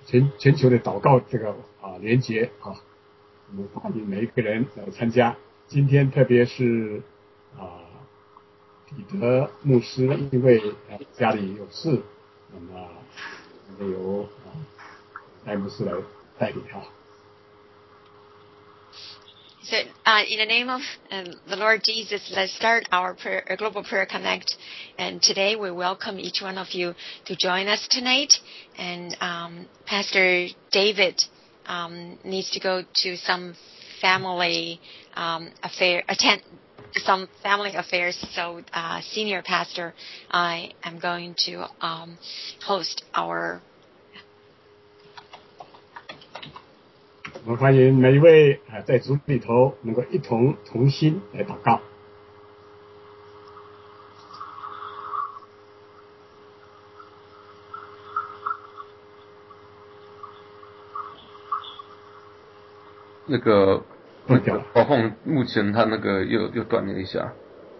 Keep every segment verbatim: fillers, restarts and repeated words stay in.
全全球的祷告这个啊连结啊，我们欢迎每一个人来参加。今天特别是啊彼得牧师，因为呃家里有事，那么我们由啊戴牧师来带领哈。 So, uh, in the name of um, the Lord Jesus, let's start our prayer, uh, Global Prayer Connect. And today we welcome each one of you to join us tonight. And um, Pastor David um, needs to go to some family um, affair, attend some family affairs. So, uh, Senior Pastor, I am going to um, host our. 我们欢迎每一位啊在主里头能够一同同心来祷告。 那个断掉了， 宝凤目前他那个又又断了一下，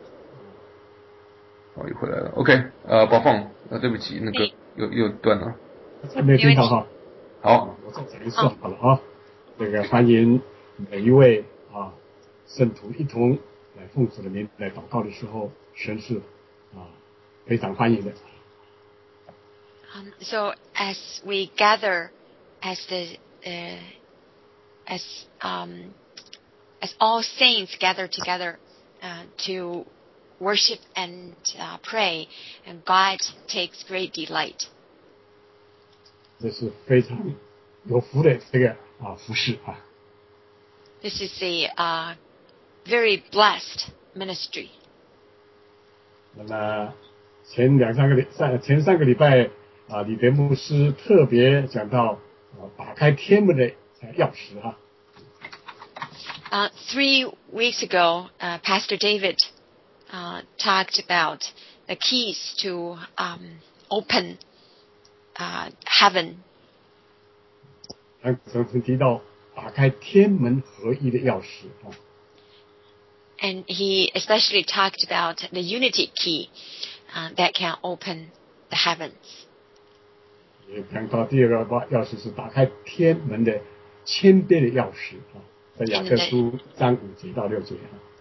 好又回来了。OK， 呃，宝凤，呃，对不起，那个又又断了。 没听到哈？ 好， 我再讲一次好了啊。这个欢迎每一位啊圣徒一同来奉主的名来祷告的时候，神是啊非常欢迎的。 Um, so as we gather, as the uh, as um, as all saints gather together uh, to worship and uh, pray, and God takes great delight. 这是非常有福的这个啊服事啊。 This is a uh, very blessed ministry. 那么前两三个礼上前三个礼拜啊，李德牧师特别讲到啊打开天门的钥匙哈。 Uh, three weeks ago, uh, Pastor David uh, talked about the keys to um, open uh, heaven. 他曾经提到打开天门合一的钥匙啊。 And he especially talked about the unity key uh, that can open the heavens. 也讲到第二个钥匙是打开天门的谦卑的钥匙啊，在雅各书三五节到六节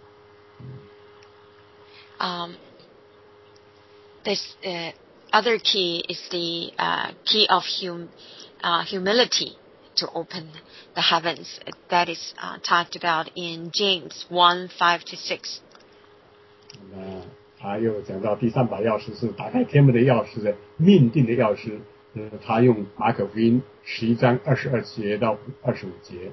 啊。Um, this uh, other key is the uh, key of hum, uh, humility to open the heavens. That is uh, talked about in James one five to six. 那么他又讲到第三把钥匙是打开天门的钥匙的命定的钥匙，呃，他用马可福音十一章二十二节到二十五节。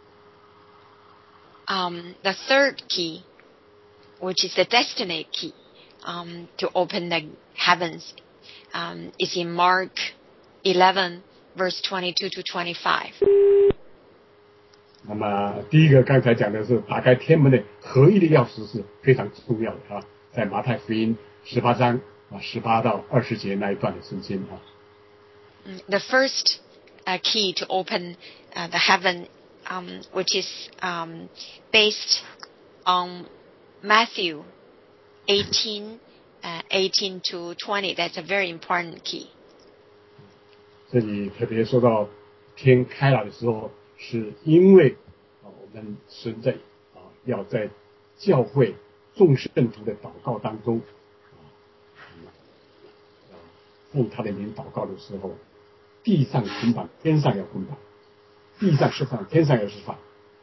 Um, the third key, which is the destiny key, um, to open the heavens, um, is in Mark eleven, verse twenty-two to twenty-five. 那么第一个刚才讲的是打开天门的合一的钥匙是非常重要的啊，在马太福音十八章啊十八到二十节那一段的圣经啊。 The first uh, key to open uh, the heaven, um, which is um, based on Matthew eighteen, uh, eighteen to twenty. That's a very important key. 这里特别说到天开了的时候，是因为啊我们神在啊要在教会众圣徒的祷告当中啊奉他的名祷告的时候，地上捆绑，天上要捆绑；地上释放，天上要释放。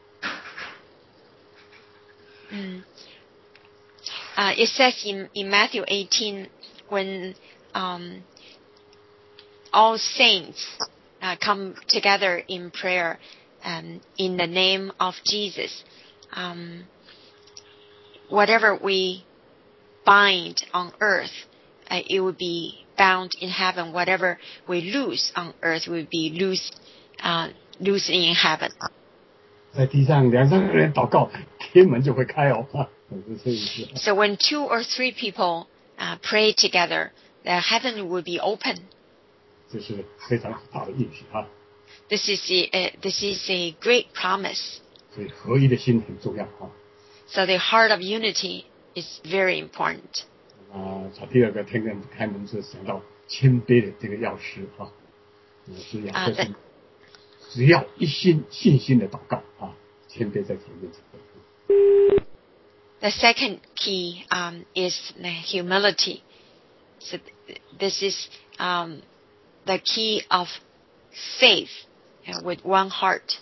Mm. Uh, it says in, in Matthew eighteen, when um, all saints uh, come together in prayer um, in the name of Jesus, um, whatever we bind on earth, uh, it will be bound in heaven. Whatever we loose on earth will be loose, uh, loose in heaven. 在地上两三个人祷告，天门就会开哦，是这意思。 So when two or three people uh, pray together, the heaven will be open. 这是非常大的应许啊。 This is a, uh, this is a great promise. 所以合一的心很重要啊。 So the heart of unity is very important. 啊，他第二个天门开门是想到谦卑的这个钥匙啊，是雅各书只要一心信心的祷告啊，谦卑在主面前。 The second key um, is the humility. So th- this is um, the key of faith uh, with one heart.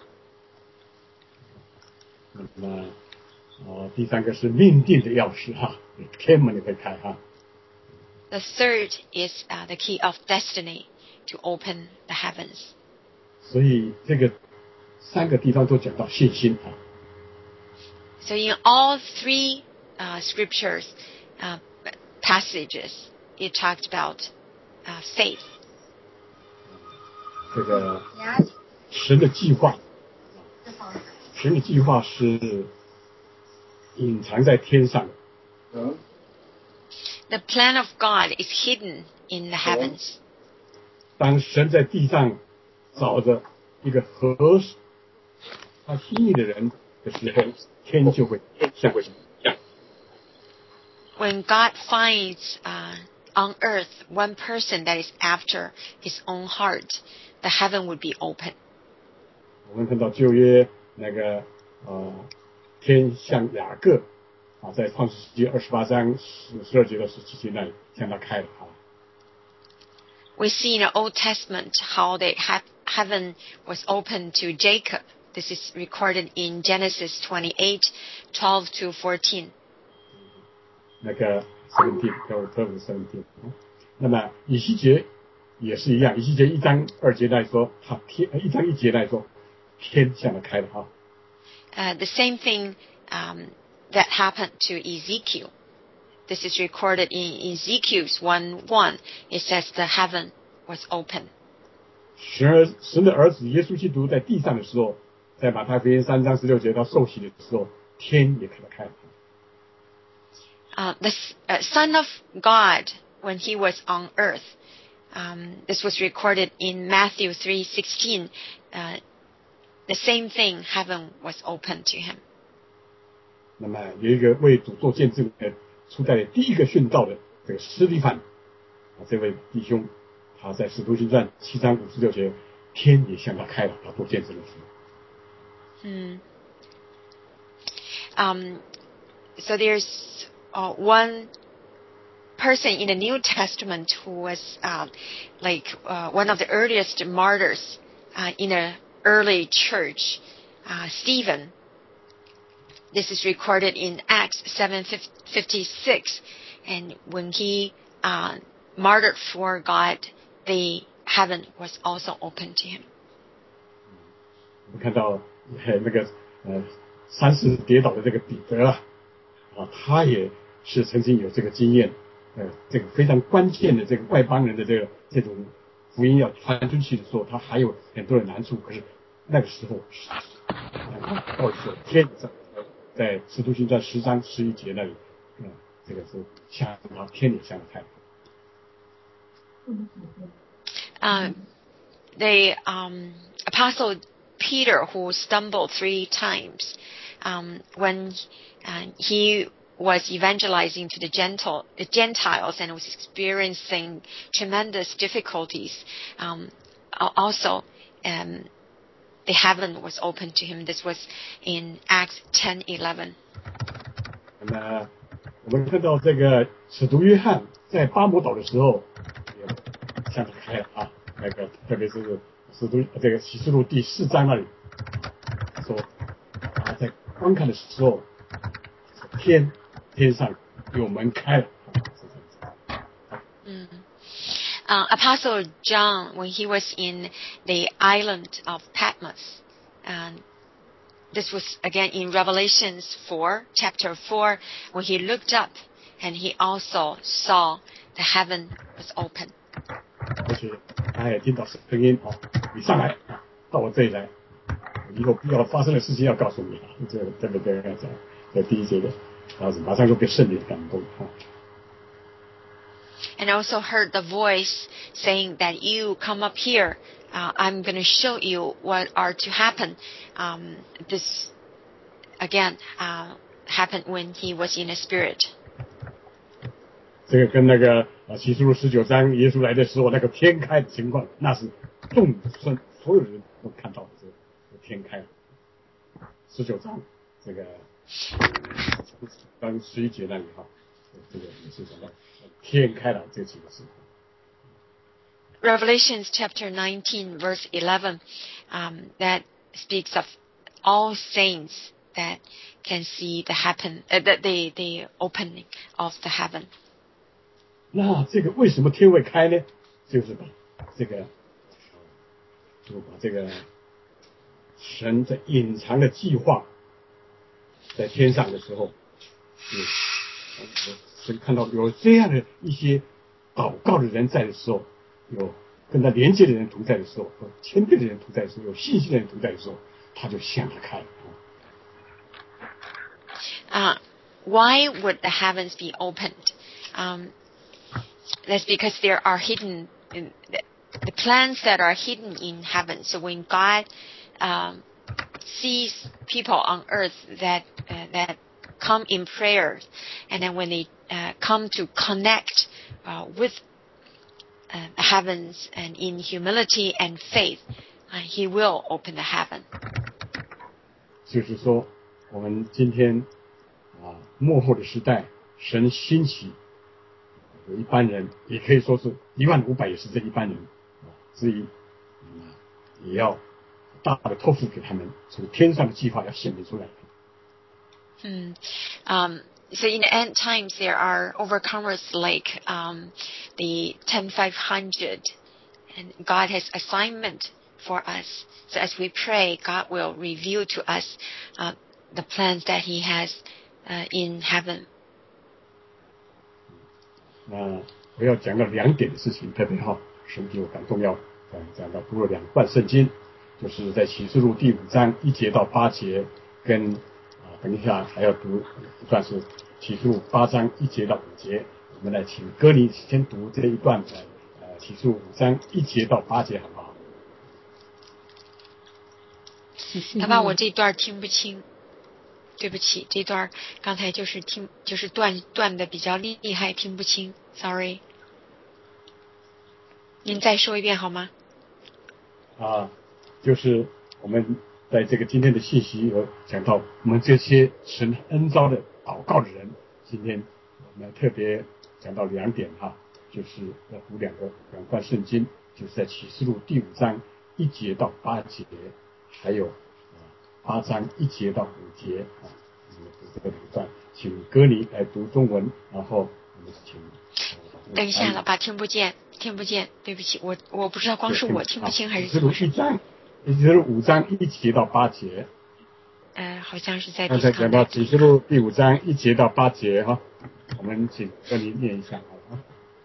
那呃，第三个是命定的钥匙哈，天门会开哈。 The third is uh, the key of destiny to open the heavens. 所以这个三个地方都讲到信心啊。 So in all three uh, scriptures uh, passages, it talked about uh, faith. 这个神的计划，神的计划是隐藏在天上的。 The plan of God is hidden in the heavens. 当神在地上找着一个合适他心意的人的时候，天就会向会向。 When God finds uh, on earth one person that is after his own heart, the heaven would be open. 我们看到旧约那个呃天向雅各啊，在创世纪二十八章十十二节到十七节那里向他开了啊。 We see in the Old Testament how the ha- heaven was open to Jacob. This is recorded in Genesis twenty-eight, twelve to fourteen. 那个 seventeen, twelve to seventeen。那么以西结也是一样，以西结一章二节来说，他天一章一节来说，天向他开了啊。 Uh, the same thing um, that happened to Ezekiel. This is recorded in Ezekiel's one one. It says the heaven was open. 神儿神的儿子耶稣基督在地上的时候，在马太福音三章十六节到受洗的时候，天也给他开了。 Uh, the uh, Son of God, when he was on earth, um, this was recorded in Matthew three sixteen. Uh, the same thing, heaven was open to him. 那么有一个为主做见证的初代第一个殉道的这个司提反啊，这位弟兄，他在使徒行传七章五十六节，天也向他开了，他做见证的时候。 Hmm. Um, so there's uh, one person in the New Testament who was uh, like uh, one of the earliest martyrs uh, in the early church, uh, Stephen. This is recorded in Acts seven fifty-six, and when he uh, martyred for God, the heaven was also open to him. 我们看到那个呃三次跌倒的这个彼得啊，啊，他也是曾经有这个经验，呃，这个非常关键的这个外邦人的这个这种福音要传出去的时候，他还有很多的难处。可是那个时候，到时候天上在使徒行传十章十一节那里，嗯，这个是向他天也向他开。 Um, the um, apostle Peter, who stumbled three times um, when uh, he was evangelizing to the Gentle, the Gentiles and was experiencing tremendous difficulties, um, also um, the heaven was open to him. This was in Acts ten eleven. 那我们看到这个使徒约翰在巴摩岛的时候，也向他开了啊，那个特别是使徒这个启示录第四章那里说，他在观看的时候，天天上有门开了。 嗯。Uh, Apostle John, when he was in the island of Patmos, and this was again in Revelations four, chapter four, when he looked up and he also saw the heaven was open. 而且他也听到声音啊，你上来啊，到我这里来，以后必要发生的事情要告诉你啊，这个这个这个讲，在第一节的，然后马上就被圣灵感动啊。 And I also heard the voice saying that you come up here. Uh, I'm going to show you what are to happen. Um, this, again, uh, happened when he was in a spirit. 这个跟那个啊启示录十九章耶稣来的时候那个天开的情况，那是众圣所有人都看到这个天开了。十九章这个刚十一节那里哈，这个也是讲到天开了这几个字。 Revelations chapter nineteen, verse eleven, um, that speaks of all saints that can see the happen, uh, the, the the opening of the heaven. 那这个为什么天会开呢？就是把这个，就把这个神在隐藏的计划，在天上的时候，是神看到有这样的一些祷告的人在的时候，有跟他连接的人同在的时候，有谦卑的人同在的时候，有信心的人同在的时候，他就向他开了。 Uh, why would the heavens be opened? Um, that's because there are hidden in the, the plans that are hidden in heaven. So when God um, sees people on earth that uh, that come in prayer, and then when they uh, come to connect uh, with uh, the heavens and in humility and faith, uh, He will open the heaven. 就是说，我们今天啊末后的时代，神兴起有一般人，也可以说是一万五百也是这一般人啊之一，啊也要大的托付给他们，从天上的计划要显明出来。 Hmm. Um, so in the end times, there are overcomers like um, the ten five hundred, and God has assignment for us. So as we pray, God will reveal to us uh, the plans that He has uh, in heaven. 那我要讲到两点的事情，特别好，神给我感动要讲讲到读了两段圣经，就是在启示录第五章一节到八节，跟啊等一下还要读一段是启示录八章一节到五节。我们来请歌尼先读这一段的呃启示录五章一节到八节，好不好？ 他把我这段听不清，对不起，这段刚才就是听就是断断的比较厉害，听不清 ，sorry。您再说一遍好吗？ 啊，就是我们在这个今天的信息有讲到，我们这些神恩召的祷告的人，今天我们特别讲到两点哈，就是要读两个两段圣经，就是在启示录第五章一节到八节，还有啊八章一节到五节啊，我们读这个两段，请歌尼来读中文，然后我们请。 等一下，老爸听不见，听不见，对不起，我我不知道光是我听不清还是怎么回事。 启示录一章，启示录五章一节到八节。 呃，好像是在。 刚才讲到启示录第五章一节到八节哈，我们请跟您念一下好吗？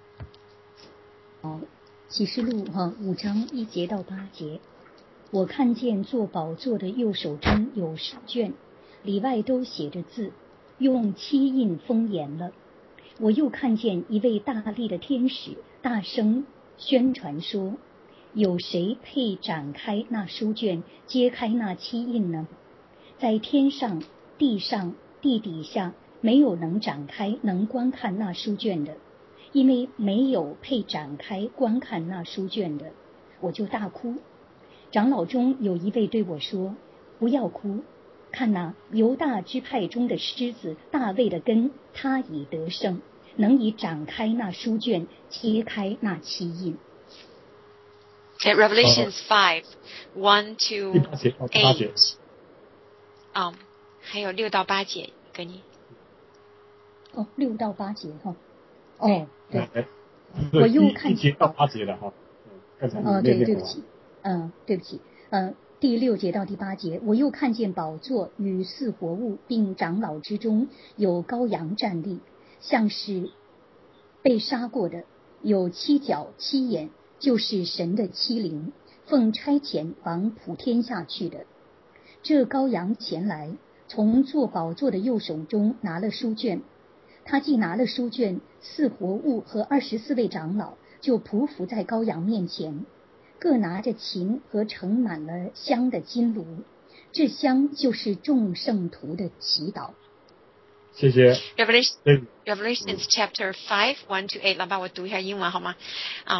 好，启示录哈五章一节到八节，我看见坐宝座的右手中有书卷，里外都写着字，用漆印封严了。我又看见一位大力的天使大声宣传说，有谁配展开那书卷，揭开那漆印呢？在天上地上地底下没有能展开能观看那书卷的，因为没有配展开观看那书卷的。我就大哭。长老中有一位对我说，不要哭，看哪，犹大支派中的狮子大卫的根，他已得胜，能以展开那书卷，揭开那漆印。 At Revelations five, one to eight. 嗯，还有六到八节，跟你。 哦，六到八节哈。哦，对。 哎、 我又看一节到八节的哈。 哦，对，对不起，嗯，对不起，嗯，第六节到第八节，我又看见宝座与四活物，并长老之中有羔羊站立，像是被杀过的，有七角七眼，就是神的七灵，奉差遣往普天下去的。这羔羊前来，从坐宝座的右手中拿了书卷，他既拿了书卷，四活物和二十四位长老就匍匐在羔羊面前，各拿着琴和盛满了香的金炉，这香就是众圣徒的祈祷。 谢谢。 Revelation, Revelations chapter five, one to eight. 老爸，我读一下英文好吗？啊、um,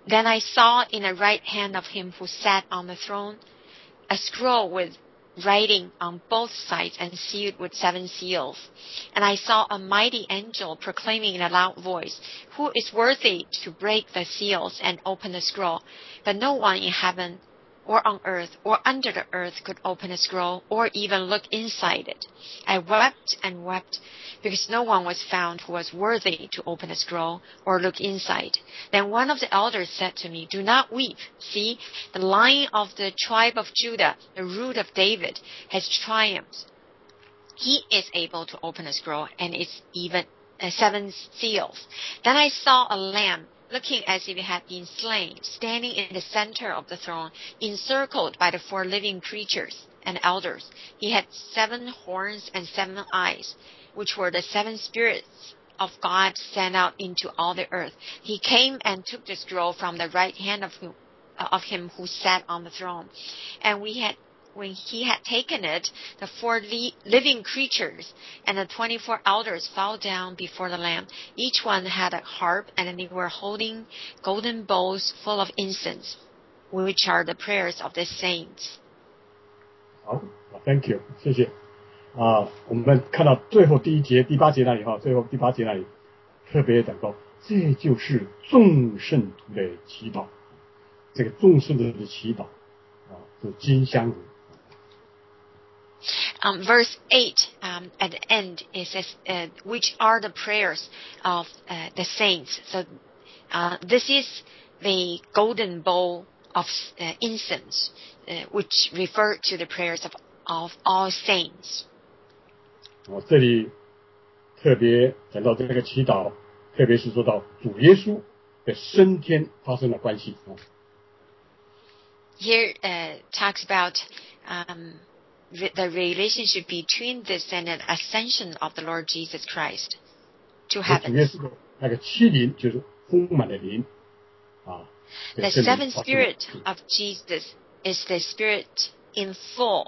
Then I saw in the right hand of him who sat on the throne a scroll with writing on both sides and sealed with seven seals. And I saw a mighty angel proclaiming in a loud voice, "Who is worthy to break the seals and open the scroll?" But no one in heaven or on earth or under the earth could open the scroll or even look inside it. I wept and wept because no one was found who was worthy to open the scroll or look inside. Then one of the elders said to me, "Do not weep. See, the Lion of the tribe of Judah, the Root of David, has triumphed. He is able to open the scroll and its even uh, seven seals." Then I saw a lamb, looking as if it had been slain, standing in the center of the throne, encircled by the four living creatures and elders. He had seven horns and seven eyes, which were the seven spirits of God sent out into all the earth. He came and took the scroll from the right hand of him, of him who sat on the throne. And we had When he had taken it, the four li- living creatures and the twenty-four elders fell down before the Lamb. Each one had a harp, and they were holding golden bowls full of incense, which are the prayers of the saints. 好 ，Thank you， 谢谢。啊，我们看到最后第一节、第八节那里哈，最后第八节那里特别讲到，这就是众圣徒的祈祷。这个众圣徒的祈祷啊，是金香炉。 Um, verse eight, um, at the end, it says, uh, which are the prayers of uh, the saints. So uh, this is the golden bowl of uh, incense, uh, which refer to the prayers of, of all saints. 哦，这里特别讲到这个祈祷，特别是说到主耶稣的升天发生了关系啊。 Here uh, talks about um, the relationship between this and the ascension of the Lord Jesus Christ to heaven. 主耶稣的那个七灵就是丰满的灵啊。 The seven spirit of Jesus is the spirit in full.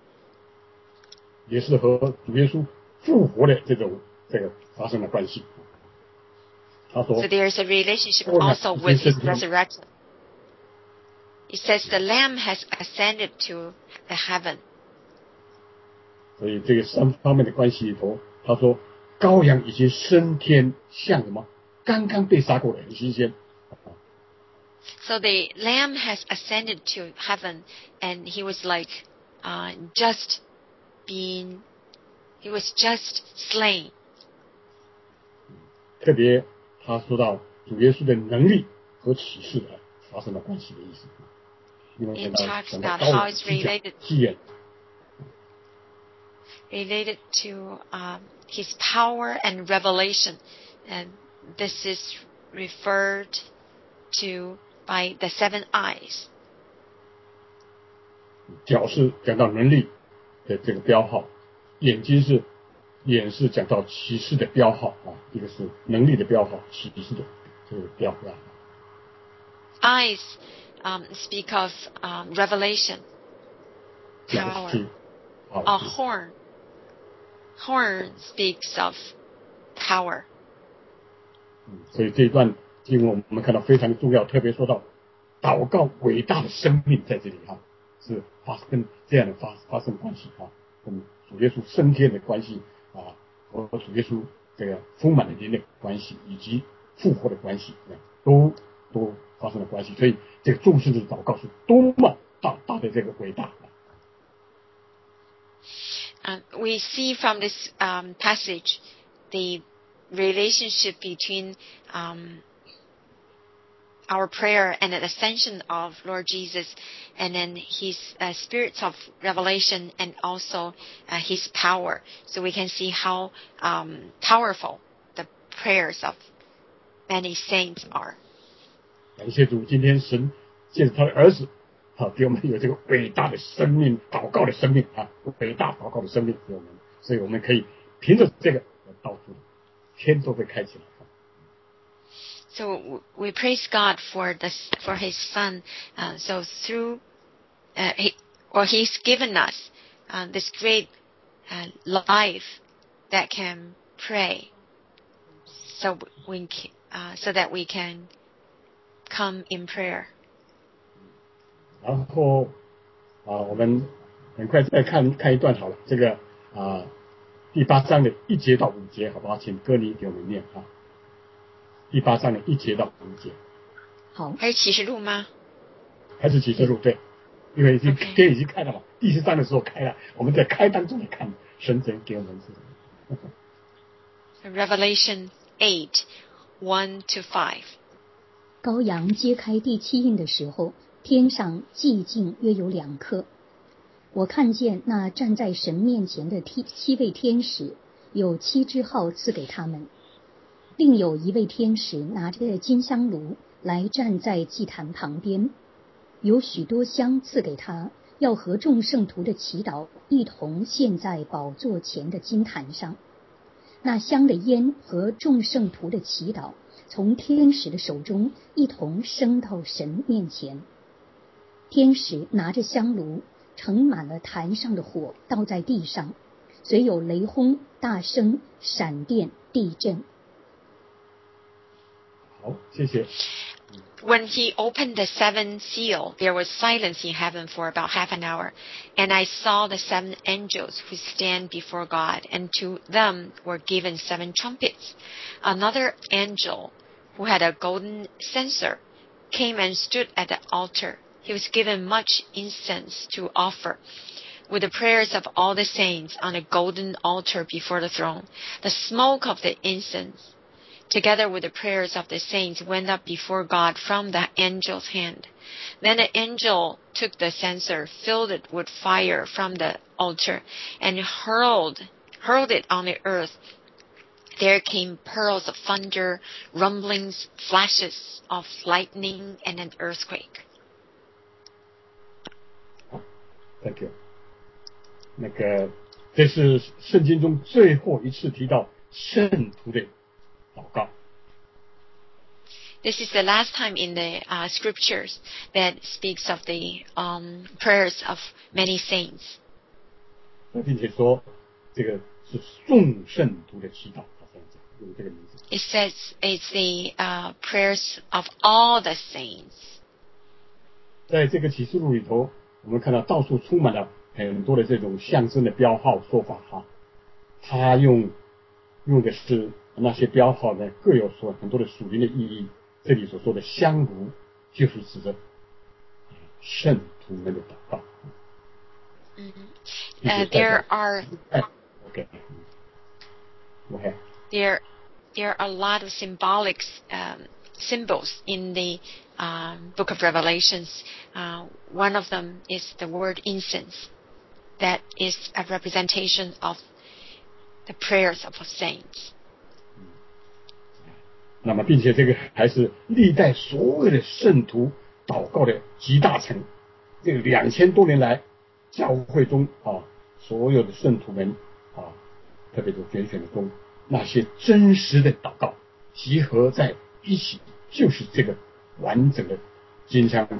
也是和主耶稣复活的这种这个发生了关系。他说 So there is a relationship also with his resurrection. It says the Lamb has ascended to the heaven. 所以这个三方面的关系里头，他说羔羊已经升天，像什么？刚刚被杀过的，很新鲜。 So the Lamb has ascended to heaven, and he was like uh, just being, he was just slain. 特别他说到主耶稣的能力和启示的发生了关系的意思。因为 It 讲 talks 到 about 羔 how 羊 it's 祭讲 related 祭眼。 related to um, his power and revelation. And this is referred to by the seven eyes. 脚是讲到能力的这个标号，眼睛是眼是讲到启示的标号啊，一个是能力的标号，启示的这个标号。 Eyes um, speak of um, revelation, 脚 power. 是好 A horn. Horn speaks of power. 嗯，所以这一段经文我们看到非常的重要，特别说到祷告伟大的生命在这里哈，是发跟这样的发发生关系啊，跟主耶稣升天的关系啊，和主耶稣这个丰满的灵的关系，以及复活的关系，都都发生了关系。所以这个众圣的祷告是多么大大的这个伟大。 Um, we see from this um, passage the relationship between um, our prayer and the ascension of Lord Jesus, and then his uh, spirits of revelation and also uh, his power. So we can see how um, powerful the prayers of many saints are. 感谢主，今天神借着他的儿子，好给我们有这个伟大的生命，祷告的生命啊，伟大祷告的生命给我们，所以我们可以凭着这个祷告，天都会开起来。 So we praise God for this, for His Son. Uh, so through, uh, he, or He's given us uh, this great uh, life that can pray. So we, uh, so that we can come in prayer. 然后啊，我们很快再看看一段好了，这个啊第八章的一节到五节，好不好？请歌妮给我们念啊。第八章的一节到五节。 好， 还是启示录吗？ 还是启示录，对，因为已经 Okay. 天已经开了嘛，第十章的时候开了，我们在开当中看神神给我们是什么。 Revelation eight, one to five. 羔羊揭开第七印的时候，天上寂静约有两刻。我看见那站在神面前的七位天使，有七支号赐给他们。另有一位天使拿着金香炉来站在祭坛旁边，有许多香赐给他，要和众圣徒的祈祷一同献在宝座前的金坛上。那香的烟和众圣徒的祈祷从天使的手中一同升到神面前。天使拿着香炉盛满了坛上的火，倒在地上，随有雷轰、大声、闪电、地震。 好，谢谢。 When he opened the seventh seal, there was silence in heaven for about half an hour. And I saw the seven angels who stand before God, and to them were given seven trumpets. Another angel, who had a golden censer, came and stood at the altar. He was given much incense to offer, with the prayers of all the saints on a golden altar before the throne. The smoke of the incense, together with the prayers of the saints, went up before God from the angel's hand. Then the angel took the censer, filled it with fire from the altar, and hurled, hurled it on the earth. There came pearls of thunder, rumblings, flashes of lightning, and an earthquake. Thank you. 那个，这是圣经中最后一次提到圣徒的祷告。 This is the last time in the uh, scriptures that speaks of the um, prayers of many saints. 并且说，这个是众圣徒的祈祷，好像用这个名字。 It says it's the uh, prayers of all the saints. 在这个启示录里头，我们看到到处充满了很多的这种象征的标号说法哈。他用用的是那些标号呢，各有所很多的属灵的意义。这里所说的香炉，就是指着圣徒们的祷告。 Mm-hmm. Uh, there are okay. Okay. there there are a lot of symbolic um, symbols in the um, book of Revelations. Uh, one of them is the word incense, that is a representation of the prayers of saints. 那么，并且这个还是历代所有的圣徒祷告的集大成。这个两千多年来，教会中啊，所有的圣徒们啊，特别是拣选的中，那些真实的祷告集合在一起，就是这个完整的金香炉。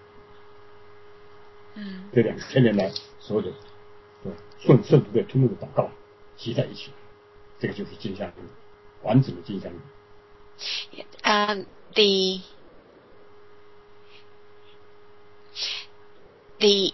嗯， 这两千年来所有的对圣圣徒的通过的祷告集在一起，这个就是金香炉，完整的金香炉。 Um, the the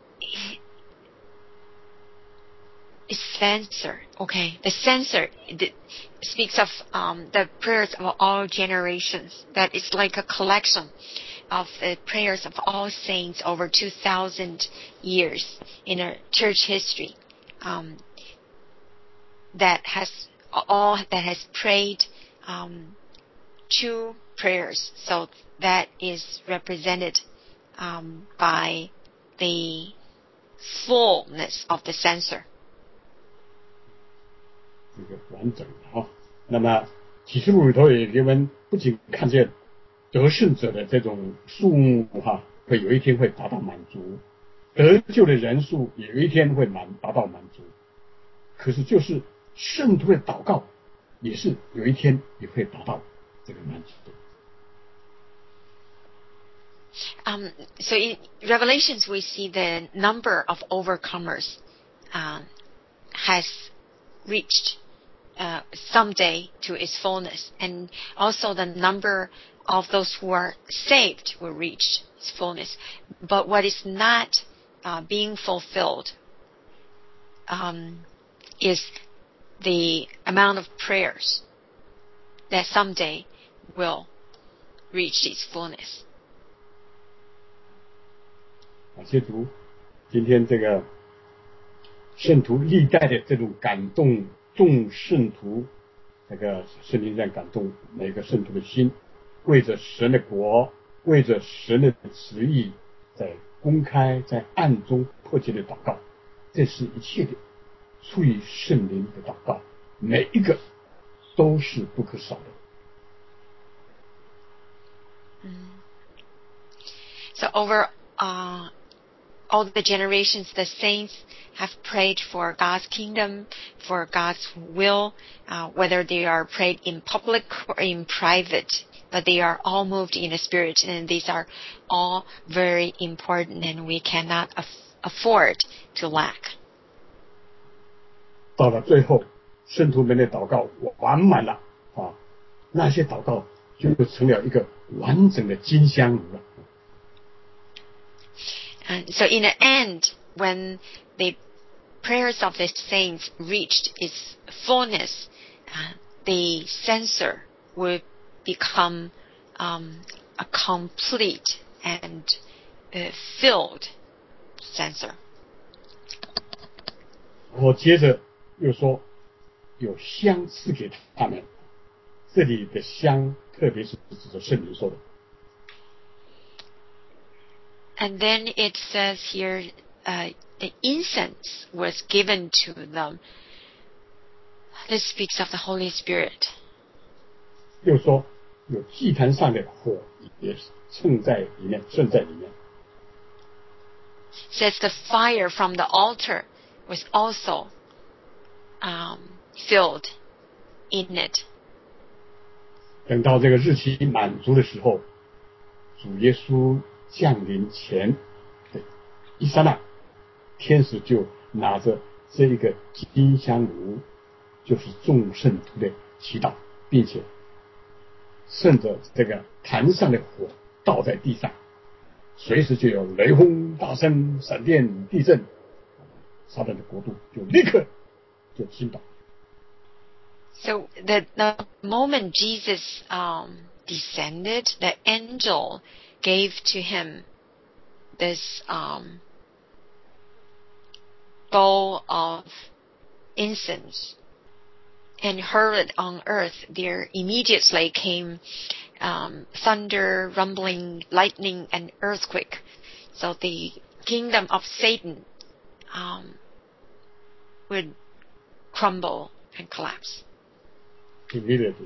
censer, okay, the censer the, speaks of um, the prayers of all generations. That is like a collection of the prayers of all saints over two thousand years in a church history. Um, that has all that has prayed. Um, two prayers, so that is represented um, by the fullness of the censer. 这个完整的啊，那么启示录里头也给我们不仅看见得胜者的这种数目哈，会有一天会达到满足，得救的人数也有一天会满达到满足。可是就是圣徒的祷告，也是有一天也会达到。 Um, so in Revelations, we see the number of overcomers uh, has reached uh, someday to its fullness, and also the number of those who are saved will reach its fullness. But what is not uh, being fulfilled um, is the amount of prayers that someday will reach its fullness. 感谢主，今天这个圣徒历代的这种感动众圣徒，那个圣灵在感动每个圣徒的心，为着神的国，为着神的旨意，在公开在暗中迫切的祷告，这是一切的出于圣灵的祷告，每一个都是不可少的。 Mm. So over uh, all the generations, the saints have prayed for God's kingdom, for God's will, uh, whether they are prayed in public or in private, but they are all moved in the Spirit, and these are all very important, and we cannot af- afford to lack. 到了最后，圣徒们的祷告完满了啊，那些祷告就成了一个完整的金香炉了。 And so in the end, when the prayers of the saints reached its fullness, uh, the censer would become um, a complete and uh, filled censer. 我接着又说，有香赐给他们，这里的香特别是指着圣灵说的。 And then it says here, uh, the incense was given to them. This speaks of the Holy Spirit. 又说，有祭坛上的火也盛在里面，盛在里面。 Says the fire from the altar was also um, filled in it. 等到这个日期满足的时候，主耶稣降临前的一刹那，天使就拿着这一个金香炉，就是众圣徒的祈祷，并且顺着这个坛上的火倒在地上，随时就有雷轰、大声、闪电、地震，撒旦的国度就立刻就倾倒。 So the, the moment Jesus um, descended, the angel gave to him this um, bowl of incense and hurled on earth. There immediately came um, thunder, rumbling, lightning, and earthquake. So the kingdom of Satan um, would crumble and collapse. Immediately.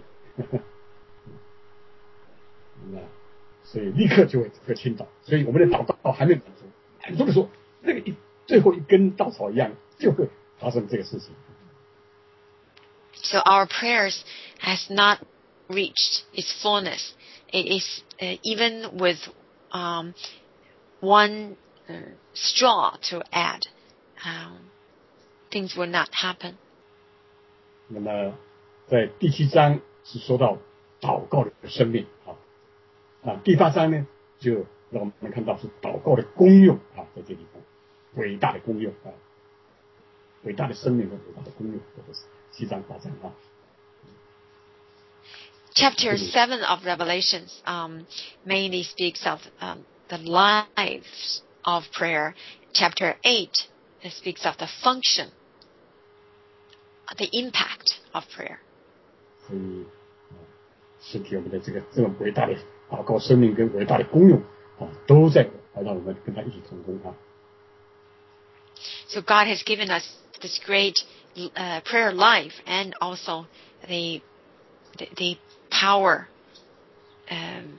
那所以立刻就会会倾倒，所以我们的祷告还没满足，满足的时候，那个一最后一根稻草一样，就会发生这个事情。 So our prayers has not reached its fullness. It is uh, even with um, one uh, straw to add, um, things will not happen. 那么在第七章是说到祷告的生命啊，啊，第八章呢就让我们看到是祷告的功用啊，在这地方伟大的功用啊，伟大的生命和伟大的功用，这都是七章八章啊。 Chapter seven of Revelations um, mainly speaks of um, the lives of prayer. Chapter eight speaks of the function, the impact of prayer. 所以，身体我们的这个这种伟大的祷告生命跟伟大的功用啊，都在让我们跟他一起同工啊。 So God has given us this great uh, prayer life and also the the, the power um,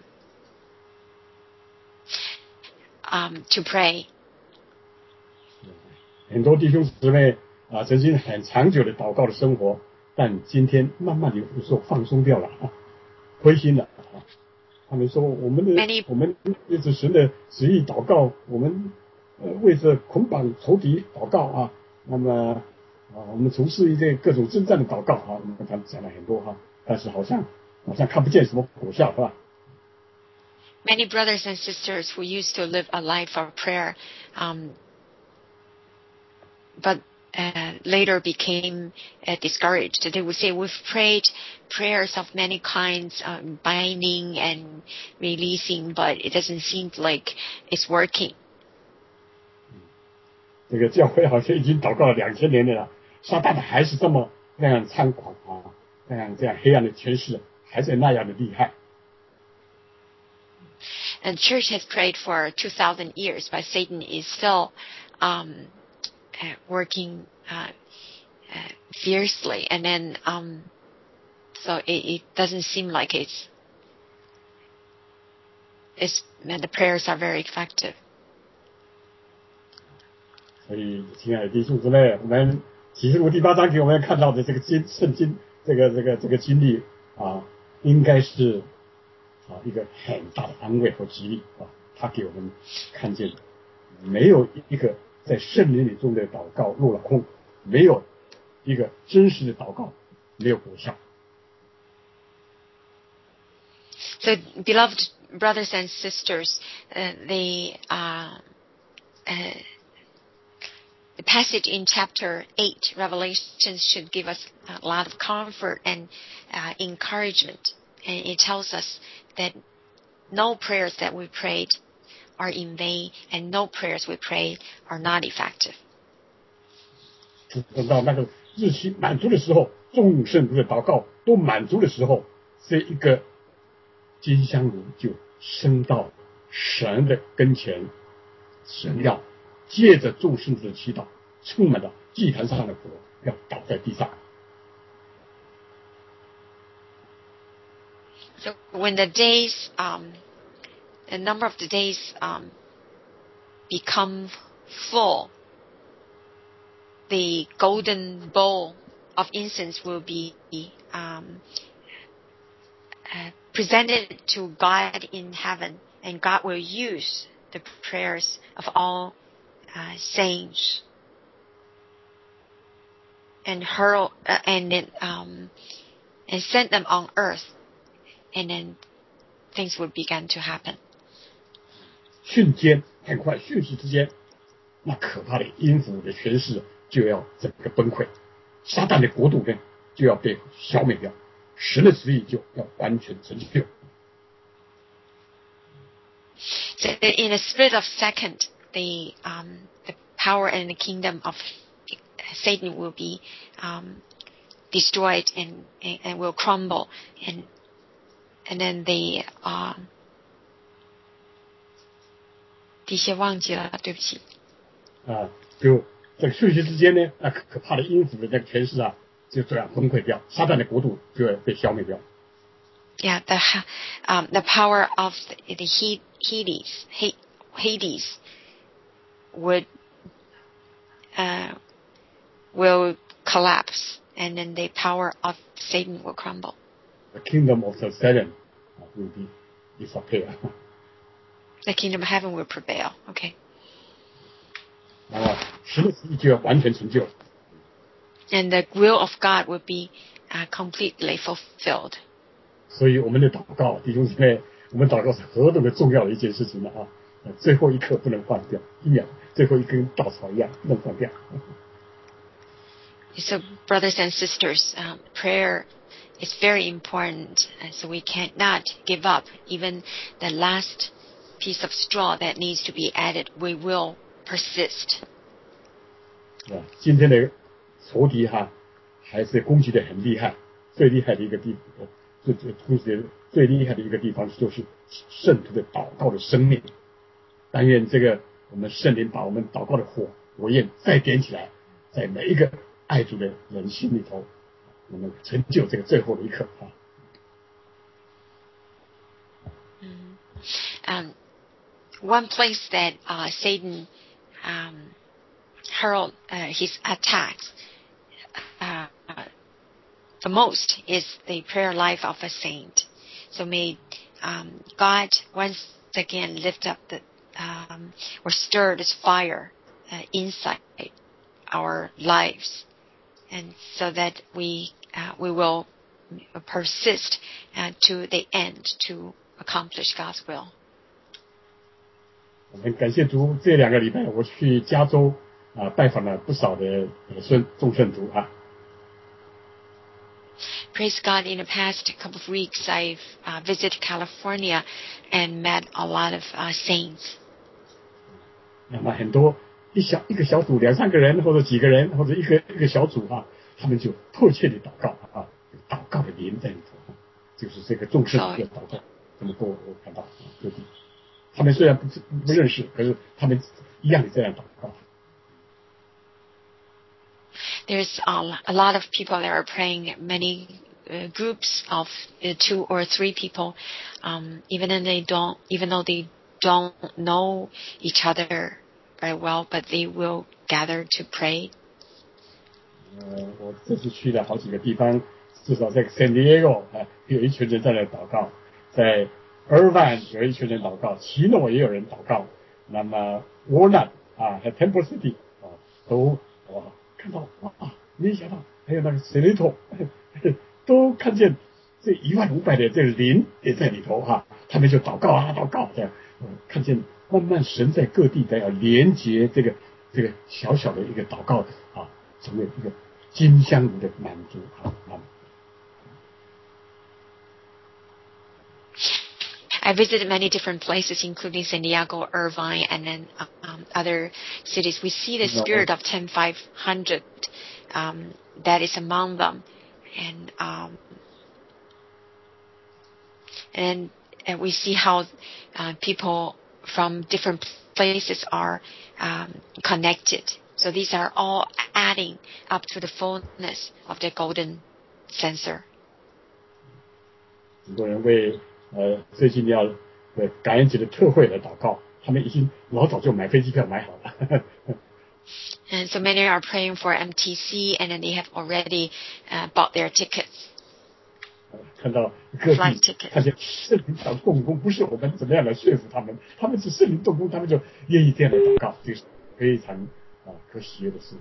um, to pray. 很多弟兄姊妹啊，曾经很长久的祷告的生活，但今天慢慢的有时候放松掉了啊，灰心了啊。他们说我们的 Many, 我们为着神的旨意祷告，我们呃为着捆绑仇敌祷告啊，那么啊我们从事一些各种征战的祷告啊，我们刚才讲了很多哈，但是好像好像看不见什么果效是吧？ many brothers and sisters who used to live a life of prayer, um, but uh, later became uh, discouraged. They would say, we've prayed prayers of many kinds, um, binding and releasing, but it doesn't seem like it's working. 这个教会好像已经祷告了两千年了，撒旦还是这么那样猖狂啊，那样这样黑暗的权势还是那样的厉害。 And church has prayed for two thousand years, but Satan is still um, uh, working uh, uh, fiercely. And then, um, so it, it doesn't seem like it's, it's, and the prayers are very effective. 所以，亲爱的弟兄姊妹，我们启示录第八章给我们看到的这个经圣经，这个这个这个经历啊，应该是啊一个很大的安慰和激励啊。他给我们看见，没有一个在圣灵里中的祷告落了空，没有一个真实的祷告没有果效。 So, beloved brothers and sisters, uh, they uh, uh, the passage in chapter eight, Revelation, should give us a lot of comfort and uh, encouragement. And it tells us that no prayers that we prayed are in vain, and no prayers we pray are not effective. 等到那个日期满足的时候，众圣徒的祷告都满足的时候，这一个金香炉就升到神的跟前，神要借着众圣徒的祈祷，充满了祭坛上的火，要倒在地上。 So when the days, um, the number of the days um, become full, the golden bowl of incense will be um, uh, presented to God in heaven, and God will use the prayers of all uh, saints and hurl uh, and then, um, and send them on earth, and then things will begin to happen. 瞬间，很快，瞬息之间，那可怕的阴府的权势就要整个崩溃，撒旦的国度呢就要被消灭掉，神的旨意就要完全成就。 So in a split of second, the um, the power and the kingdom of Satan will be um, destroyed and, and and will crumble, and and then the um, 底下忘记了，对不起。 啊，就这个瞬息之间呢，那可怕的阴府的那个权势啊，就这样崩溃掉，撒旦的国度就要被消灭掉。 Yeah, the um, the power of the, the Hades, Hades would uh, will collapse, and then the power of Satan will crumble. The kingdom of the Satan will be disappear. The kingdom of heaven will prevail. Okay. 然后神的旨意就要完全成就。 And the will of God will be uh, completely fulfilled. 所以我们的祷告，弟兄姊妹，我们祷告是何等的重要的一件事情呢啊！最后一刻不能换掉，一秒，最后一根稻草一样不能换掉。 So, brothers and sisters, um, prayer is very important, and so we cannot give up. Even the last piece of straw that needs to be added, we will persist. 啊，今天的仇敌哈，还是攻击的很厉害，最厉害的一个地方。最最攻击的最厉害的一个地方就是圣徒的祷告的生命。但愿这个我们圣灵把我们祷告的火火焰再点起来，在每一个爱主的人心里头，我们成就这个最后的一刻啊。 Mm. Um, one place that uh, Satan um, hurled uh, his attacks uh, the most is the prayer life of a saint. So may um, God once again lift up the um, or stir this fire uh, inside our lives, and so that we uh, we will persist uh, to the end to accomplish God's will. 我们感谢主，这两个礼拜我去加州啊、呃、拜访了不少的圣众圣徒啊。 Praise God, in the past couple of weeks I've uh, visited California and met a lot of uh, saints. 那么很多一小一个小组两三个人或者几个人或者一个一个小组啊，他们就迫切的祷告啊，祷告的灵在里头，就是这个众圣徒的祷告。这么多我看到啊，各地，他们虽然不不认识，可是他们一样的这样祷告。 There's uh, a lot of people that are praying, many uh, groups of uh, two or three people, um, even though they don't, even though they don't know each other very well, but they will gather to pray. 呃，我这次去了好几个地方，至少在 San Diego 啊，有一群人在那祷告，在 Irvine 有一群人祷告，奇诺也有人祷告，那么 Walnut 啊，还有 Temple City 啊，都哇看到哇，没想到还有那个 Seattle 都看见这一万五百的这个灵也在里头哈、啊，他们就祷告啊祷告这样，嗯，看见慢慢神在各地在要连接这个这个小小的一个祷告的啊，成为一个金香炉的满足啊啊。 I visited many different places, including San Diego, Irvine, and then um, other cities. We see the spirit of ten five hundred um, that is among them, and um, and and we see how uh, people from different places are um, connected. So these are all adding up to the fullness of the golden censer. 很多人为呃最近要呃感恩节的特会来祷告，他们已经老早就买飞机票买好了。 And so many are praying for M T C, and then they have already uh, bought their tickets. 看到各地看见圣灵的动工，不是我们怎么样来说服他们，他们是圣灵动工，他们就愿意这样来祷告，这是非常啊可喜悦的事。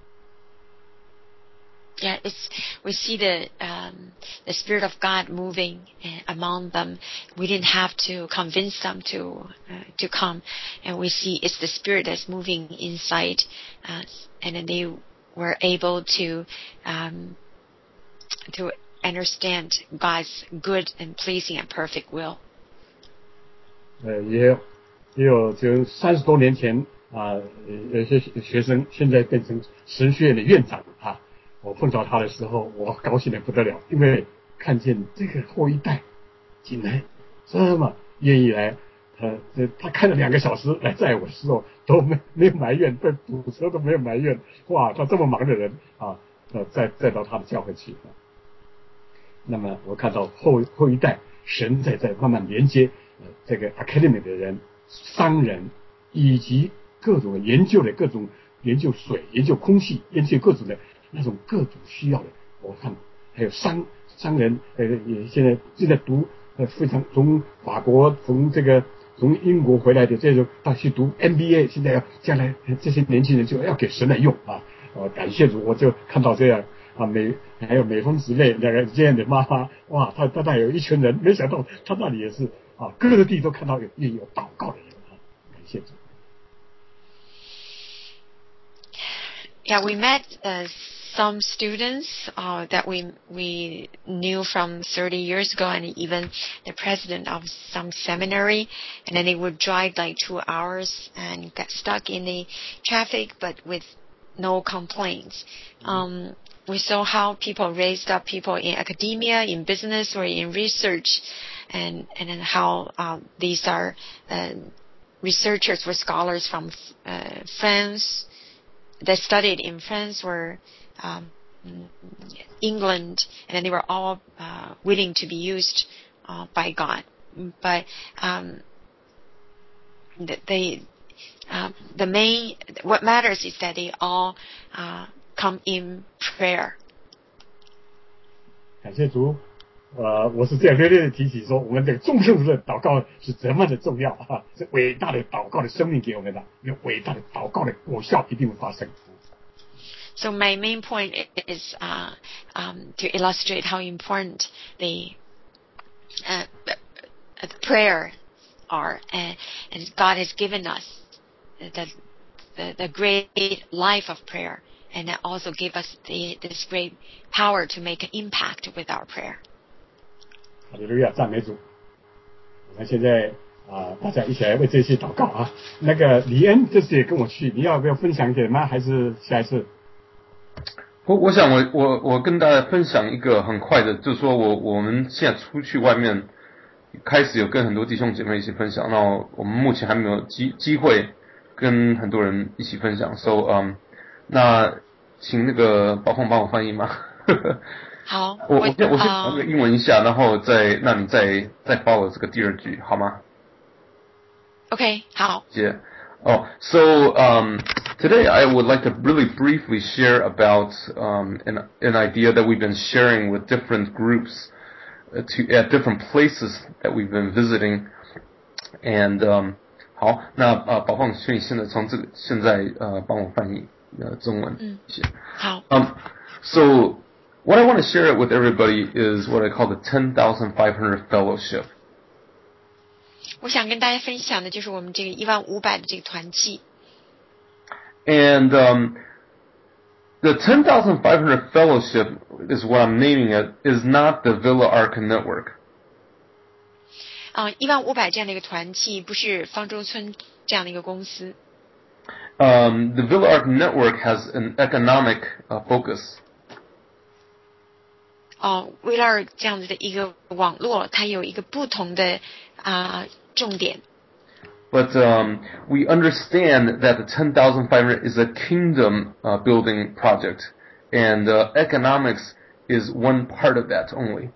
Yeah, it's we see the um, the Spirit of God moving among them. We didn't have to convince them to uh, to come, and we see it's the Spirit that's moving inside, uh, and then they were able to um, to understand God's good and pleasing and perfect will. 呃，也有也有就三十多年前啊，有些学生现在变成神学院的院长啊。我碰到他的时候，我高兴得不得了，因为看见这个后一代竟然这么愿意来，呃，他开了两个小时来载我的时候，都没没有埋怨，被堵车都没有埋怨，哇，他这么忙的人啊，呃，再再到他的教会去。那么我看到后后一代神在在慢慢连接呃这个 academy 的人、商人以及各种研究的各种研究水、研究空气、研究各种的。那种各种需要的，我看还有商商人，呃，也现在正在读，呃，非常从法国从这个从英国回来的这种，到去读 M B A， 现在要将来这些年轻人就要给神来用啊，呃，感谢主，我就看到这样啊，美还有美风姊妹两个这样的妈妈，哇，他他那有一群人，没想到他那里也是啊，各地都看到有也有祷告的人啊，感谢主。 Yeah, we met uh, some students uh, that we we knew from thirty years ago, and even the president of some seminary, and then they would drive like two hours and get stuck in the traffic, but with no complaints. Um, we saw how people raised up people in academia, in business, or in research, and and then how uh, these are uh, researchers or scholars from uh, France that studied in France or um, England, and then they were all uh, willing to be used uh, by God. But um, they, uh, the main, what matters is that they all uh, come in prayer. 感谢主，呃，我是这样略略的提起说，我们这个众圣徒的祷告是怎么的重要啊！是伟大的祷告的生命给我们的，有伟大的祷告的果效一定会发生。 So my main point is uh, um, to illustrate how important the, uh, the prayer are, and, and God has given us the, the the great life of prayer, and also give us the, this great power to make an impact with our prayer. 哈利路亚，赞美主。我们现在啊、呃，大家一起来为这些祷告啊。那个李恩这次也跟我去，你要不要分享一点吗？还是下一次？ 我我想我我我跟大家分享一个很快的，就是说我我们现在出去外面开始有跟很多弟兄姐妹一起分享，那我们目前还没有机机会跟很多人一起分享 ，so 嗯、um, ，那请那个宝凤帮我翻译吗？ 好， 我我先我先讲那个英文一下，然后再那你再再帮我这个第二句好吗 ？OK， 好。 Yeah. Oh, so um, today I would like to really briefly share about um, an, an idea that we've been sharing with different groups uh, to, at different places that we've been visiting. And um, 好，那呃，宝凤，请你现在从这个现在呃帮我翻译呃中文。 嗯，好。 Um, so what I want to share with everybody is what I call the ten thousand five hundred Fellowship. 我想跟大家分享的就是我们这个一万五百的这个团契。 And um, the ten thousand five hundred Fellowship is what I'm naming it, is not the Villa Ark Network. 啊，一万五百这样的一个团契，不是方舟村这样的一个公司。 Um, the Villa Ark Network has an economic uh, focus. 哦 ，Villa Ark 这样子的一个网络，它有一个不同的啊、呃、重点。 But um, we understand that the ten thousand five hundred is a kingdom uh, building project, and uh, economics is one part of that only.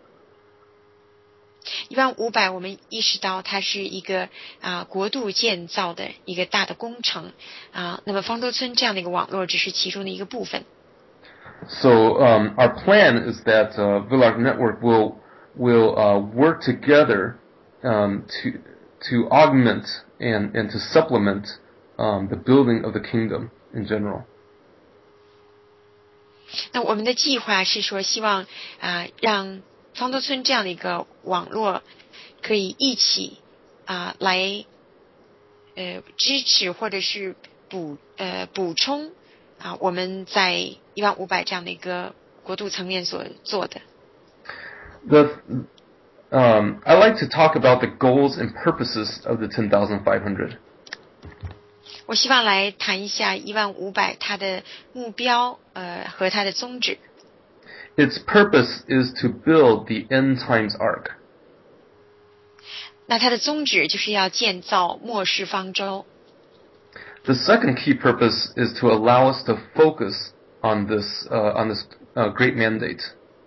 一万五百，我们意识到它是一个啊、呃、国度建造的一个大的工程啊、呃。那么方舟村这样的一个网络只是其中的一个部分。 So um, our plan is that uh, Villa Ark Network will will uh, work together um, to to augment and and to supplement um, the building of the kingdom in general. 那我们的计划是说，希望啊、呃、让方舟村这样的一个网络可以一起啊、呃、来呃支持或者是补呃补充啊、呃、我们在一万五百这样的一个国度层面所做的。 The um, I like to talk about the goals and purposes of the ten thousand five hundred. 我希望来谈一下一万五百它的目标呃和它的宗旨。 Its purpose is to build the end times ark. 那它的宗旨就是要建造末世方舟。 The second key purpose is to allow us to focus on this uh, on this uh, great mandate.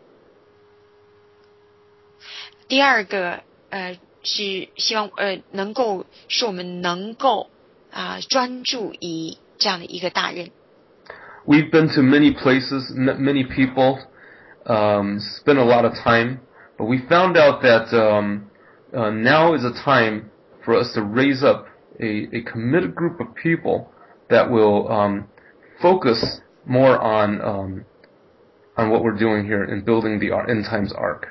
第二个呃是希望呃能够使我们能够啊、呃、专注于这样的一个大任。 We've been to many places, met many people, um, spent a lot of time, but we found out that um, uh, now is a time for us to raise up a, a committed group of people that will um, focus more on um, on what we're doing here in building the end times ark.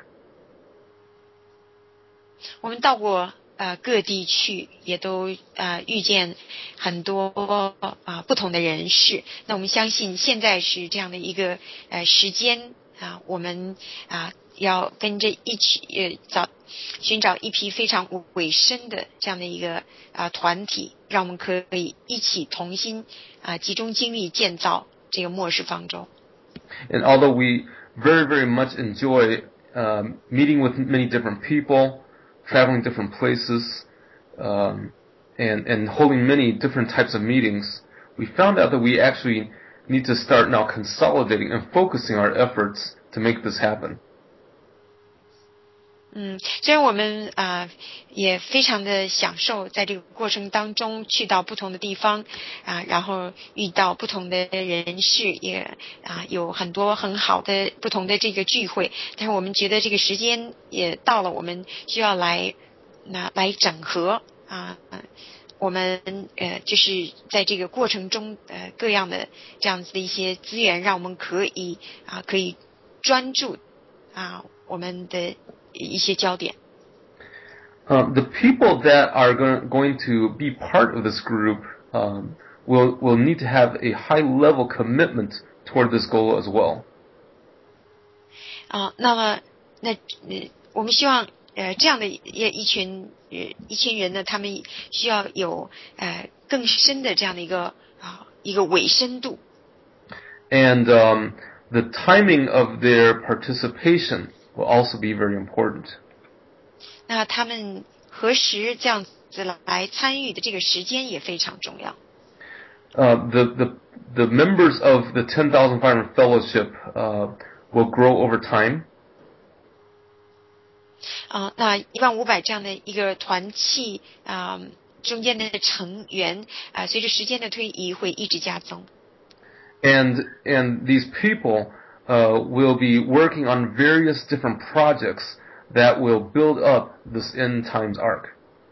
我们到过呃各地去，也都呃遇见很多啊、呃、不同的人士。那我们相信现在是这样的一个呃时间啊、呃，我们啊、呃、要跟着一起呃找寻找一批非常委身的这样的一个啊、呃、团体，让我们可以一起同心啊、呃、集中精力建造这个末世方舟。 And although we very very much enjoy um, meeting with many different people, traveling different places, um, and, and holding many different types of meetings, we found out that we actually need to start now consolidating and focusing our efforts to make this happen. 嗯，虽然我们啊、呃、也非常的享受在这个过程当中去到不同的地方啊、呃，然后遇到不同的人士，也啊、呃、有很多很好的不同的这个聚会，但是我们觉得这个时间也到了，我们需要来那来整合啊、呃，我们呃就是在这个过程中呃各样的这样子的一些资源，让我们可以啊、呃、可以专注啊、呃、我们的一些焦点。 Um, the people that are go- going to be part of this group um, will will need to have a high level commitment toward this goal as well. 啊、那么那呃，我们希望呃这样的一一群呃一群人呢，他们需要有呃更深的这样的一个啊、一个委身度。 And um, the timing of their participation will also be very important. 那他们何时这样子来参与的这个时间也非常重要。 Uh, the the the members of the ten thousand five hundred Fellowship uh, will grow over time. 啊、那一万五百这样的一个团契啊、中间的成员啊、随着时间的推移会一直加增。 And and these people uh, will be working on various different projects that will build up this end times arc.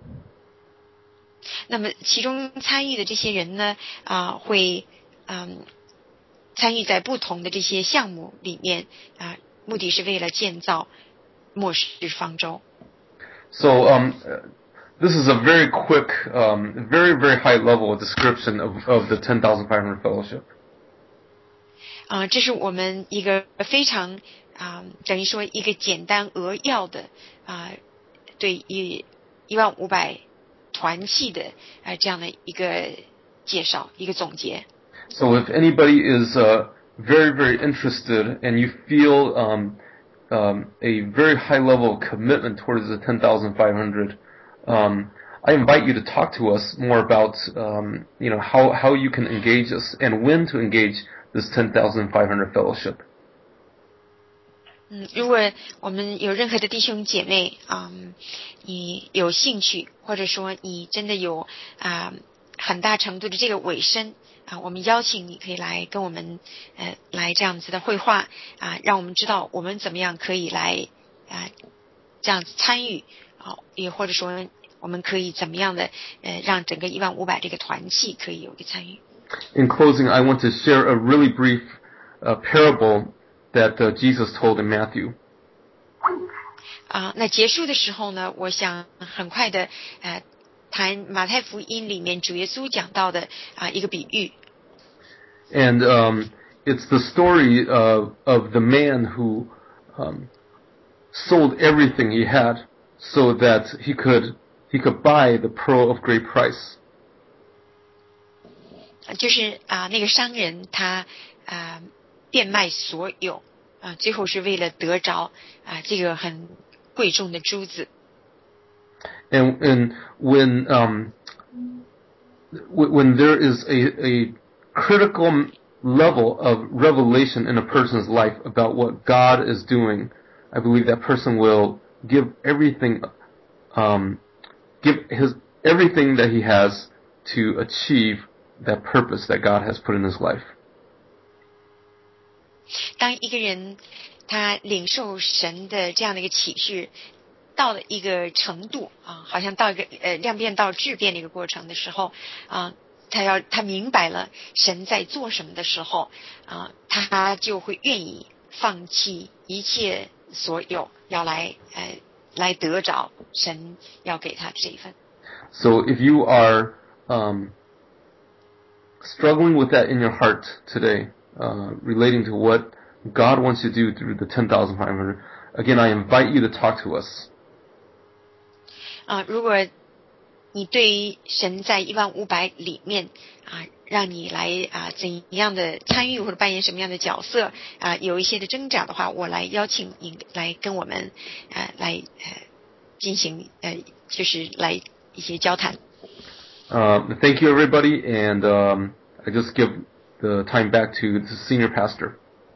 那么其中参与的这些人呢，啊、会嗯参与在不同的这些项目里面啊、目的是为了建造末世方舟。 So um, this is a very quick, um, very very high level description of of the ten thousand five hundred Fellowship. 啊、这是我们一个非常啊、等于说一个简单扼要的啊、对一一万五百团契的啊、这样的一个介绍，一个总结。 So if anybody is uh, very very interested and you feel um, um, a very high level of commitment towards the ten thousand five hundred, um, I invite you to talk to us more about um, you know how how you can engage us and when to engage this ten thousand five hundred Fellowship. 嗯，如果我们有任何的弟兄姐妹啊、嗯，你有兴趣，或者说你真的有啊、很大程度的这个委身啊、我们邀请你可以来跟我们呃来这样子的会话啊、让我们知道我们怎么样可以来啊、这样子参与啊、也或者说我们可以怎么样的呃让整个一万五百这个团契可以有个参与。 In closing, I want to share a really brief uh, parable that uh, Jesus told in Matthew. 啊、那结束的时候呢，我想很快的呃谈马太福音里面主耶稣讲到的啊、一个比喻。 And um, it's the story uh, of the man who um, sold everything he had so that he could he could buy the pearl of great price. 就是啊、那个商人他啊、变卖所有啊、最后是为了得着啊、这个很贵重的珠子。 And and when um, w- when there is a, a critical level of revelation in a person's life about what God is doing, I believe that person will give everything, um, give his everything that he has to achieve that purpose that God has put in his life. 当一个人他领受神的这样的一个启示到了一个程度啊，好像到一个呃量变到质变的一个过程的时候啊，他要他明白了神在做什么的时候啊，他就会愿意放弃一切所有，要来呃来得着神要给他的这一份。 So if you are um, struggling with that in your heart today, uh, relating to what God wants you to do through the ten thousand five hundred, again, I invite you to talk to us. 啊，如果你对于神在一万五百里面啊，让你来啊怎样的参与或者扮演什么样的角色啊，有一些的挣扎的话，我来邀请你来跟我们啊来呃进行呃就是来一些交谈。 Um, thank you, everybody, and um, I just give the time back to the senior pastor.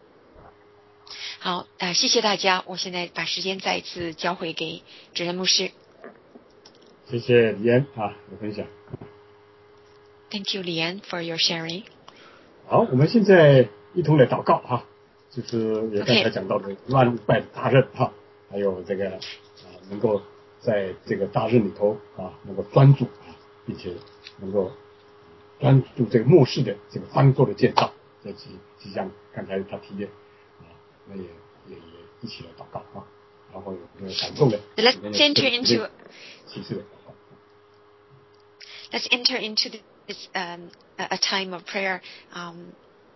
好啊，谢谢大家，我现在把时间再一次交回给主任牧师。 谢谢李安啊的分享。 Thank you, Lian, for your sharing. 好，我们现在一同来祷告哈，就是也刚才 OK 讲到的一万五百的大任哈，还有这个啊能够在这个大任里头啊能够专注啊，并且能够专注这个末世的这个方舟的建造，这即即将刚才他提的啊，那也也也一起来祷告啊。 然后有这个感动的。 Let's enter into 启示的。 Let's enter into this um, a time of prayer um,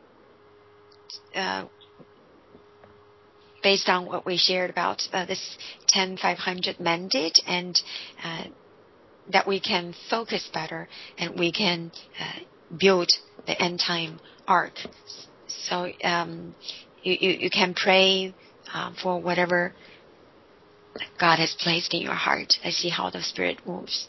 uh, based on what we shared about uh, this ten five hundred mandate, and uh, that we can focus better and we can uh, build the end time ark. So um, you, you, you can pray um, for whatever God has placed in your heart. I see how the Spirit moves.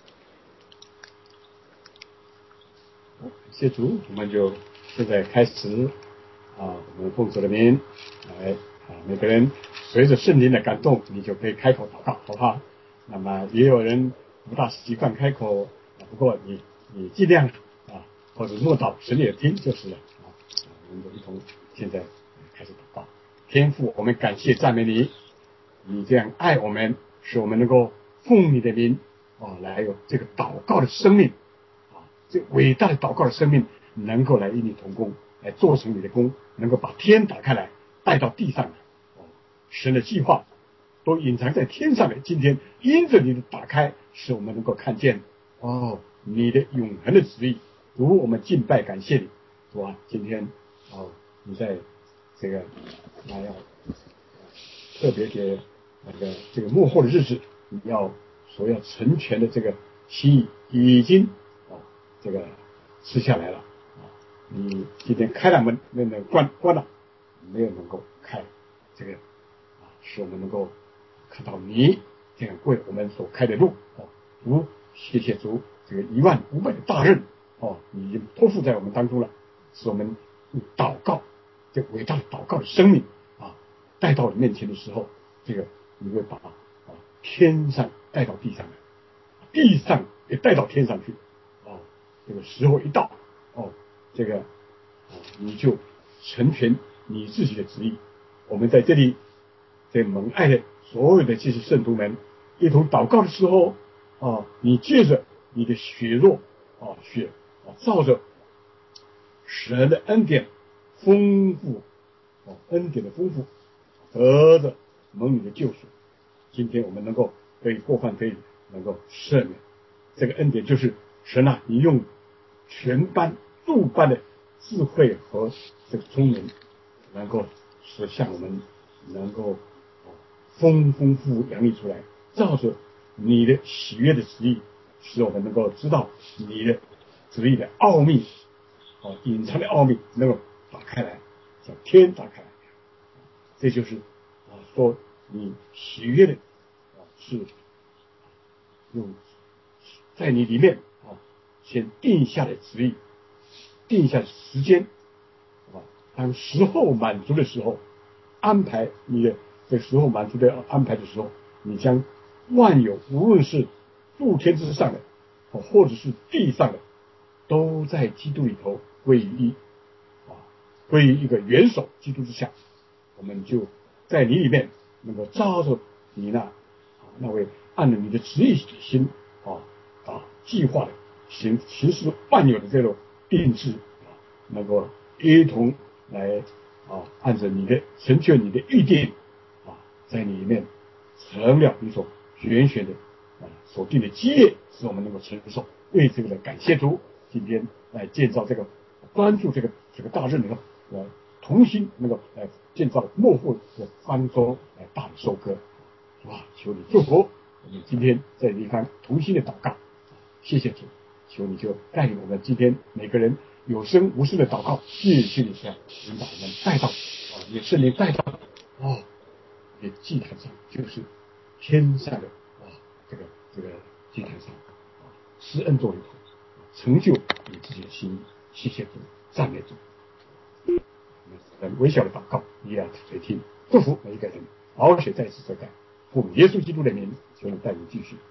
谢主，我们就现在开始啊，我们奉主的名来啊，每个人随着圣灵的感动，你就可以开口祷告，好不好？那么也有人不大习惯开口，不过你你尽量啊，或者默祷，神也听就是了啊。我们就一同现在开始祷告。天父，我们感谢赞美你，你这样爱我们，使我们能够奉你的名啊，来有这个祷告的生命。这伟大的祷告的生命能够来与你同工，来做成你的工，能够把天打开来带到地上来。哦，神的计划都隐藏在天上的，今天因着你的打开，使我们能够看见哦你的永恒的旨意。主，我们敬拜感谢你。主啊，今天哦你在这个那要特别给那个这个幕后的日子，你要所要成全的这个心意已经这个吃下来了啊！你今天开了门，没能关关了，没有能够开这个啊，使我们能够看到你这样为我们所开的路哦。主，谢谢主，这个一万五百的大任哦，你已经托付在我们当中了，使我们祷告这伟大的祷告的生命啊，带到你面前的时候，这个你会把啊天上带到地上来，地上也带到天上去。这个时候一到，哦，这个，啊，你就成全你自己的旨意。我们在这里，在蒙爱的所有的这些圣徒们一同祷告的时候，啊，你借着你的血肉，啊，血，啊，照着神的恩典丰富，啊，恩典的丰富，得着蒙你的救赎。今天我们能够被过犯可以能够赦免，这个恩典就是神啊，你用全般诸般的智慧和这个聪明，能够使向我们能够丰丰富洋溢出来，照着你的喜悦的旨意，使我们能够知道你的旨意的奥秘，啊，隐藏的奥秘能够打开来，像天打开来。这就是啊，说你喜悦的啊，是用在你里面啊，先定下的旨意，定下时间，啊，当时候满足的时候，安排你的这时候满足的安排的时候，你将万有无论是诸天之上的，或者是地上的，都在基督里头归于一，啊，归于一个元首基督之下。我们就在你里面能够照着你那那位按照你的旨意行啊啊计划的行行事万有的这种定制啊，能够一同来啊按照你的成全你的预定啊，在你里面成了你所拣选的啊所定的基业，使我们能够承受。为这个的感谢主，今天来建造这个关注这个这个大任的呃同心能够来建造幕后的方舟来大的收割。哇，求你祝福我们今天在这地方同心的祷告，谢谢主，求你就带领我们今天每个人有声无声的祷告，继续的这样引导我们带到啊，也圣灵带到哦，也祭坛上，就是天上的啊这个这个祭坛上啊，施恩座里头，成就你自己的心意。谢谢主，赞美主。很微小的祷告，你要垂听，祝福每一个人，而且再次遮盖，奉耶稣基督的名，求你带领继续。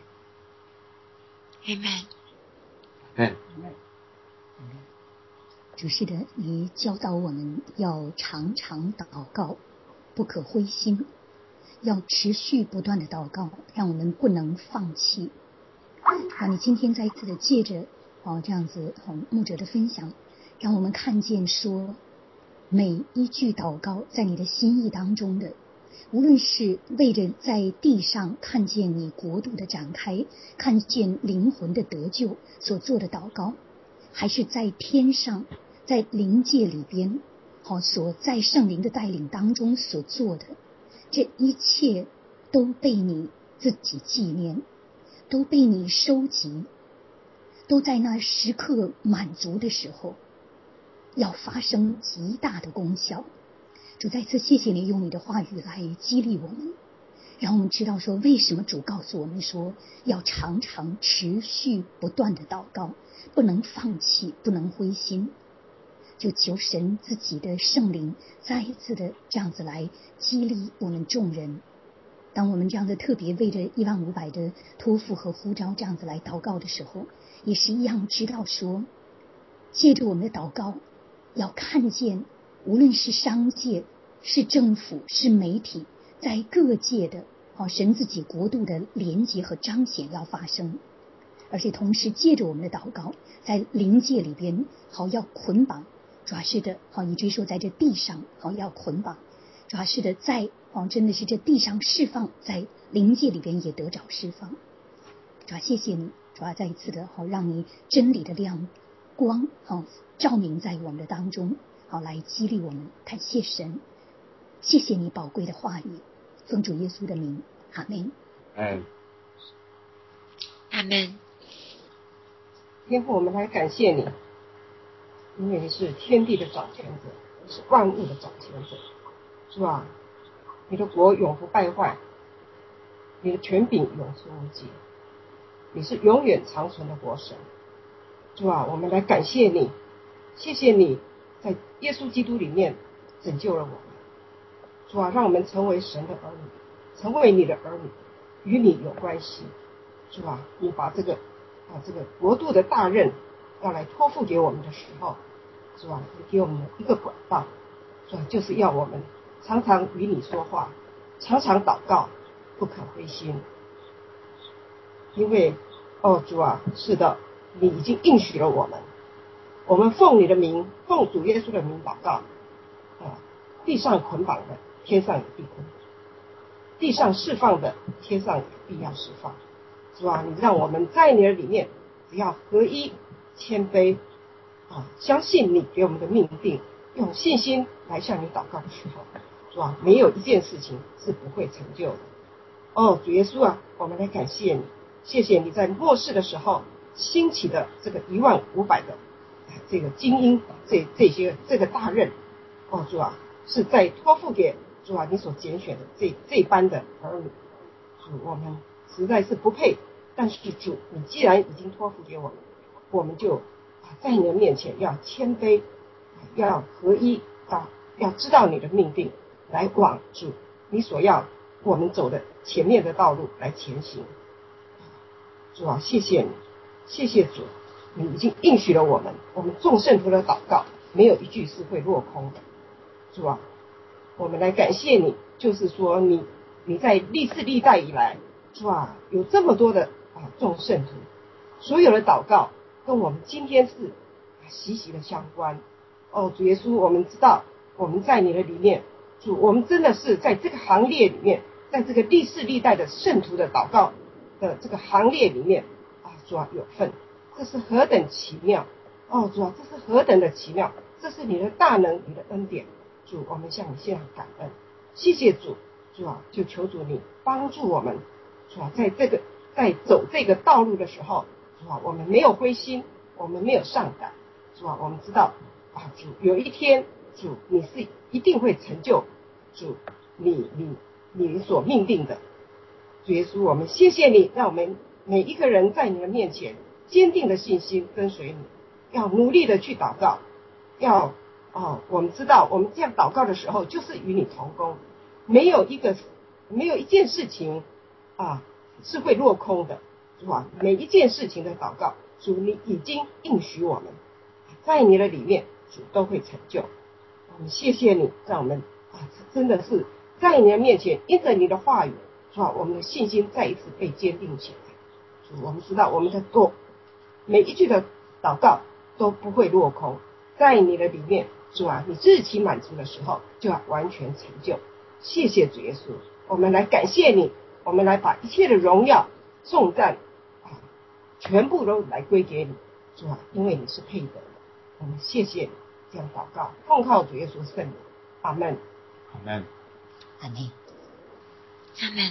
Amen。 哎， 主是的，你教导我们要常常祷告，不可灰心，要持续不断的祷告，让我们不能放弃。啊，你今天再一次的借着哦这样子哦牧者的分享，让我们看见说。每一句祷告在你的心意当中的无论是为着在地上看见你国度的展开，看见灵魂的得救所做的祷告，还是在天上在灵界里边好所在圣灵的带领当中所做的，这一切都被你自己纪念，都被你收集，都在那时刻满足的时候要发生极大的功效。主再次谢谢你用你的话语来激励我们，让我们知道说为什么主告诉我们说要常常持续不断的祷告，不能放弃，不能灰心。就求神自己的圣灵再一次的这样子来激励我们众人。当我们这样的特别为着一万五百的托付和呼召这样子来祷告的时候，也是一样知道说，借着我们的祷告要看见无论是商界是政府是媒体，在各界的好神自己国度的连结和彰显要发生，而且同时借着我们的祷告在灵界里边好要捆绑，主要是的好以至于说在这地上好要捆绑，主要是的在好真的是这地上释放，在灵界里边也得着释放。主要谢谢你，主要再一次的好让你真理的亮光好照明在我们的当中，好来激励我们。感谢神，谢谢你宝贵的话语，奉主耶稣的名，阿们。 哎， 阿门。 天父，我们来感谢你，因为你是天地的掌权者，你是万物的掌权者，是吧？你的国永不败坏，你的权柄永存无极，你是永远长存的国神，是吧？我们来感谢你，谢谢你在耶稣基督里面拯救了我们，是吧？让我们成为神的儿女，成为你的儿女，与你有关系，是吧？你把这个啊这个国度的大任要来托付给我们的时候，是吧？你给我们一个管道，是吧？就是要我们常常与你说话，常常祷告，不可灰心。因为哦主啊，是的，你已经应许了我们，我们奉你的名，奉主耶稣的名祷告啊，地上捆绑的天上也必捆绑，地上释放的天上也必要释放，是吧？你让我们在你的里面只要合一谦卑啊，相信你给我们的命定，用信心来向你祷告的时候，是吧？没有一件事情是不会成就的。哦，主耶稣啊，我们来感谢你，谢谢你在末世的时候兴起的这个一万五百的这个精英，这这些这个大任，哦主啊，是在托付给主啊你所拣选的这这班的儿女，主我们实在是不配，但是主你既然已经托付给我们，我们就在你的面前要谦卑，要合一，要要知道你的命定，来往主你所要我们走的前面的道路来前行。主啊，谢谢你，谢谢主，你已经应许了我们，我们众圣徒的祷告没有一句是会落空的。主啊，我们来感谢你，就是说你你在历世历代以来，主啊，有这么多的啊众圣徒，所有的祷告跟我们今天是息息的相关。哦，主耶稣，我们知道我们在你的里面，主，我们真的是在这个行列里面，在这个历世历代的圣徒的祷告的这个行列里面啊，主啊有份，这是何等奇妙！哦，主啊，这是何等的奇妙！这是你的大能，你的恩典，主，我们向你献上感恩，谢谢主，主啊，就求主你帮助我们，主啊，在这个在走这个道路的时候，主啊，我们没有灰心，我们没有上胆，主啊，我们知道啊，主有一天，主你是一定会成就，主你你你所命定的。主耶稣，我们谢谢你，让我们每一个人在你的面前坚定的信心跟随你，要努力的去祷告，要哦，我们知道我们这样祷告的时候就是与你同工，没有一个没有一件事情啊是会落空的，是吧？每一件事情的祷告，主你已经应许我们，在你的里面主都会成就。我们谢谢你，让我们啊真的是在你的面前，因着你的话语，是吧？我们的信心再一次被坚定起来。主，我们知道我们的做每一句的祷告都不会落空，在你的里面，主啊，你日期满足的时候就要完全成就。 谢谢主耶稣，我们来感谢你，我们来把一切的荣耀颂赞啊，全部都来归给你，主啊，因为你是配得的，我们谢谢你。这样祷告，奉靠主耶稣圣名，阿门， 阿门， 阿门， 阿门。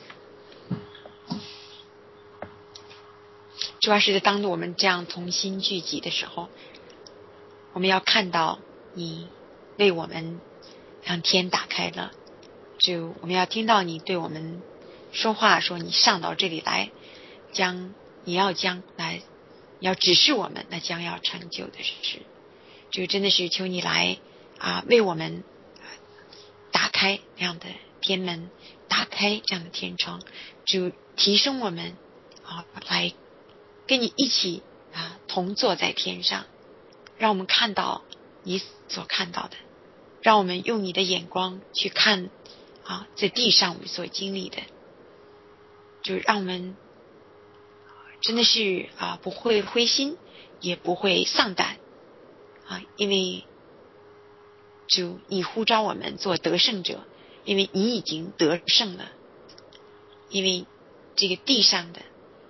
主要是当我们这样同心聚集的时候，我们要看到你为我们让天打开了，主，我们要听到你对我们说话，说你上到这里来，将你要将来要指示我们那将要成就的事。主，真的是求你来啊，为我们打开这样的天门，打开这样的天窗，主提升我们啊，来跟你一起啊同坐在天上，让我们看到你所看到的，让我们用你的眼光去看啊在地上我们所经历的，就让我们真的是啊不会灰心，也不会丧胆啊，因为主你呼召我们做得胜者，因为你已经得胜了，因为这个地上的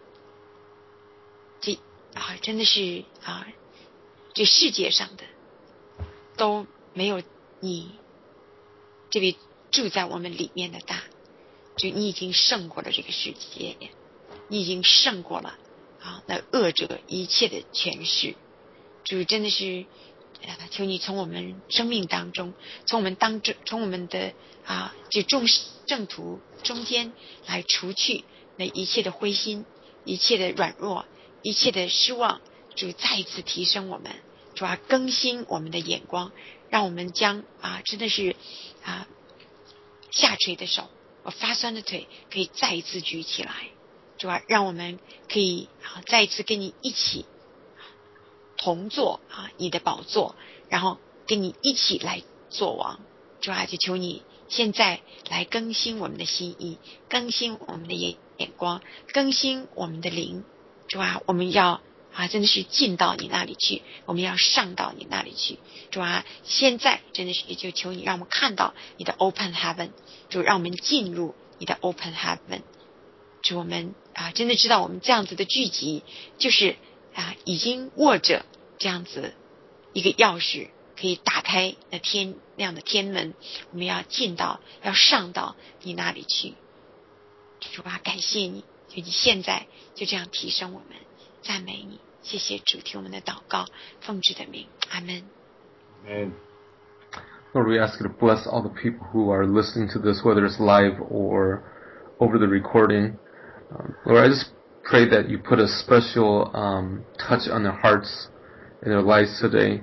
这啊真的是啊这世界上的都没有你这位住在我们里面的大，就你已经胜过了这个世界，你已经胜过了啊那恶者一切的权势，主真的是啊求你从我们生命当中，从我们当中，从我们的啊这众正途中间来除去那一切的灰心，一切的软弱，一切的失望，主再一次提升我们，主啊更新我们的眼光，让我们将啊真的是啊下垂的手和发酸的腿可以再一次举起来，主啊让我们可以啊再一次跟你一起同坐啊你的宝座，然后跟你一起来做王，主啊就求你现在来更新我们的心意，更新我们的眼眼光，更新我们的灵，主啊我们要啊真的是进到你那里去，我们要上到你那里去，主啊现在真的是就求你让我们看到你的 open heaven， 主让我们进入你的 open heaven， 主我们啊真的知道我们这样子的聚集就是啊已经握着这样子一个钥匙，可以打开那天那样的天门，我们要进到要上到你那里去，主啊感谢你，就你现在就这样提升我们，赞美你，谢谢主，听我们的祷告，奉主的名，阿们。 Amen. Lord, we ask you to bless all the people who are listening to this, whether it's live or over the recording. Um, Lord, I just pray that you put a special um, touch on their hearts and their lives today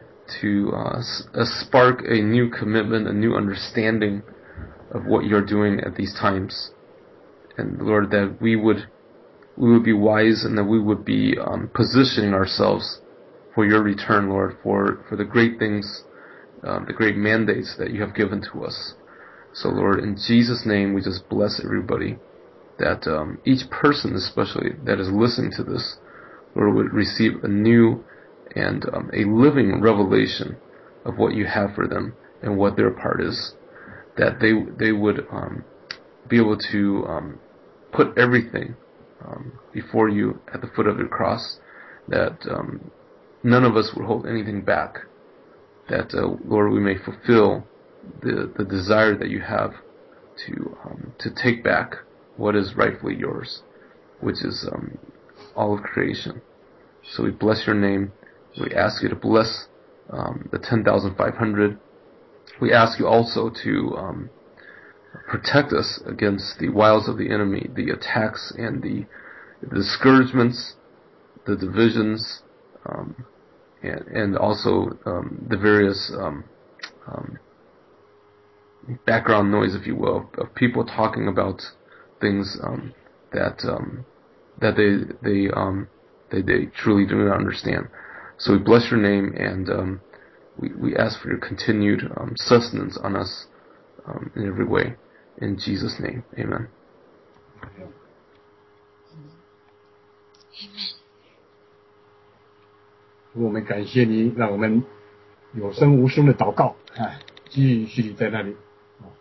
to uh, uh, spark a new commitment, a new understanding of what you're doing at these times. And Lord, that we would we would be wise and that we would be um, positioning ourselves for your return, Lord, for, for the great things, um, the great mandates that you have given to us. So, Lord, in Jesus' name, we just bless everybody, that um, each person especially that is listening to this, Lord, would receive a new and um, a living revelation of what you have for them and what their part is, that they they would um, be able to um, put everything um, before you at the foot of your cross, that um, none of us would hold anything back, that, uh, Lord, we may fulfill the, the desire that you have to um, to take back what is rightfully yours, which is um, all of creation. So we bless your name. We ask you to bless um, the ten thousand five hundred. We ask you also to um, protect us against the wiles of the enemy, the attacks and the, the discouragements, the divisions, um, and, and also um, the various um, um, background noise, if you will, of, of people talking about things um, that um, that they they um, they they truly do not understand. So we bless your name, and um, we we ask for your continued um, sustenance on us um, in every way. In Jesus' name, Amen. Amen. 我们感谢你，让我们有声无声的祷告啊，继续在那里啊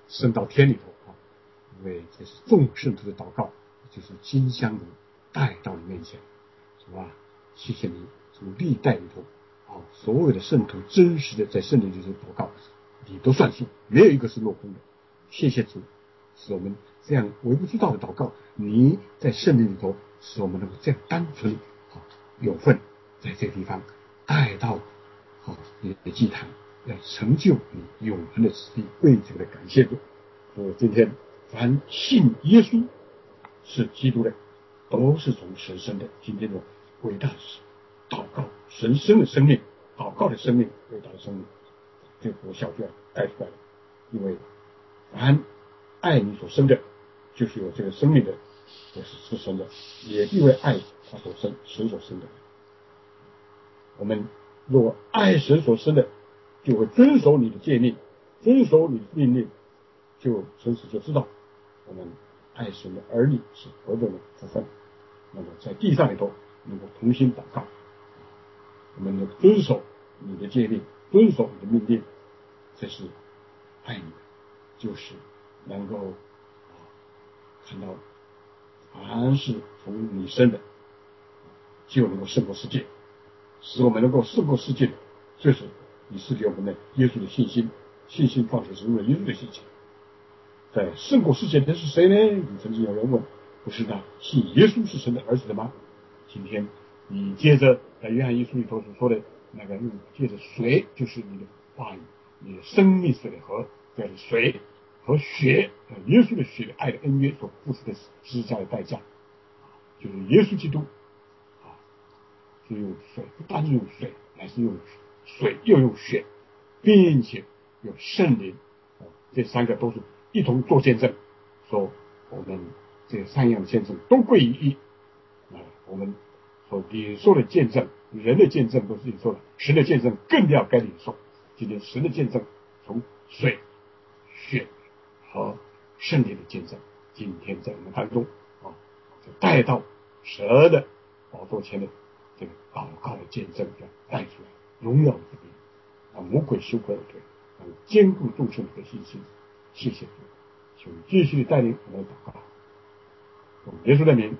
升到天里头啊，因为这是众圣徒的祷告，就是金香炉带到你面前，主啊，谢谢你从历代里头啊，所有的圣徒真实的在圣灵里头祷告，你都算数，没有一个是落空的。谢谢主，使我们这样微不足道的祷告，你在圣灵里头使我们能够这样单纯啊有份在这个地方带到啊你的祭坛，要成就你永恒的旨意，为这个的感谢主。我今天凡信耶稣是基督的，都是从神生的。今天的伟大的祷告，神生的生命，祷告的生命，伟大的生命，这个国效就要带出来了。因为凡爱你所生的，就是有这个生命的，也是是生的，也因为爱他所生，神所生的。我们若爱神所生的，就会遵守你的诫命，遵守你的命令，就从此就知道我们爱神的儿女是何等的福分。那么在地上里头能够同心祷告，我们能遵守你的诫命，遵守你的命令，这是爱你的，就是能够啊看到凡是从你生的，就能够胜过世界，使我们能够胜过世界的，就是你赐给我们的耶稣的信心，信心放在是为了耶稣的信心。在胜过世界的是谁呢？你曾经有人问，不是那信耶稣是神的儿子的吗？今天你接着在约翰一书里头所说的那个用借着水，就是你的话语，你的生命水的河，这样的水和血，耶稣的血的爱的恩约所付出的十字架的代价，就是耶稣基督啊，是用水，不单是用水，乃是用水又用血，并且有圣灵，这三个都是一同做见证，说我们这三样的见证都归于一。啊，我们所领受的见证，人的见证都是领受了，神的见证更要该领受。今天神的见证从水、血和圣灵的见证，今天在我们当中啊，就带到神的宝座前的这个祷告的见证，要带出来荣耀的这边，让魔鬼羞愧而退，让坚固众圣的信心。谢谢主，求你继续带领我们的祷告，用耶稣的名。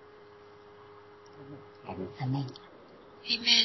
阿门。 阿门。 Amen.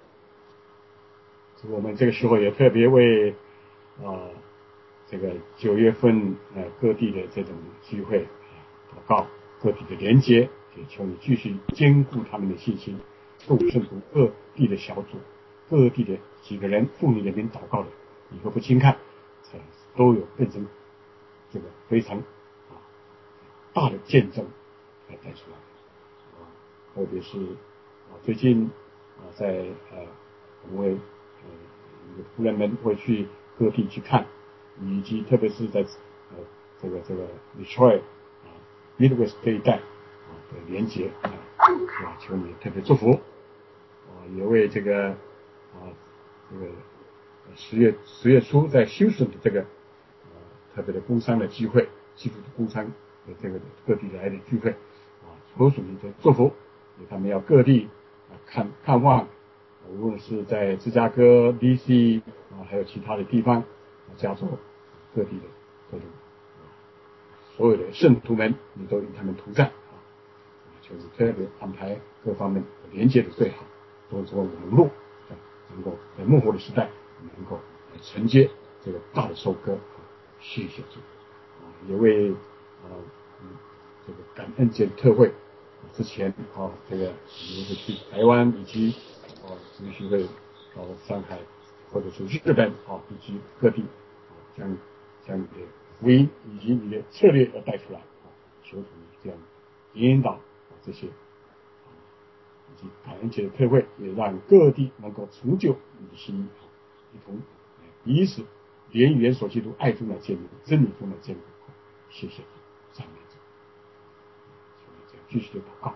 我们这个时候也特别为啊、呃、这个九月份呃各地的这种聚会祷告，各地的连结，也求你继续坚固他们的信心。众圣徒各地的小组，各地的几个人奉你的名祷告的，以后不轻看，都有变成这个非常啊大的见证来带出来。啊，特别是啊最近啊在呃我们呃仆人们会去各地去看，以及特别是在呃这个这个 Detroit 啊 Midwest 这一带啊的连结啊，是吧？求你特别祝福啊，也为这个啊这个十月十月初在休斯顿的这个呃特别的工商的聚会，基督的工商的这个各地来的聚会啊，求主你的祝福，他们要各地啊看看望。无论是在芝加哥、D C 啊，还有其他的地方，加州各地的各种所有的圣徒们，你都与他们同在啊，就是特别安排各方面连接的最好，都做网络，能够在幕后的时代能够来承接这个大的收割啊，谢谢主啊，也为啊嗯这个感恩节特会之前啊，这个我们会去台湾以及啊，也许会到上海或者是日本啊，以及各地啊，将将你的福音以及你的策略要带出来啊，求主这样引导啊这些啊，以及感恩节的特会，也让各地能够成就你的心意啊，一同彼此连元所基督爱中来建立，真理中来建立。谢谢主，赞美主，求你这样继续的祷告。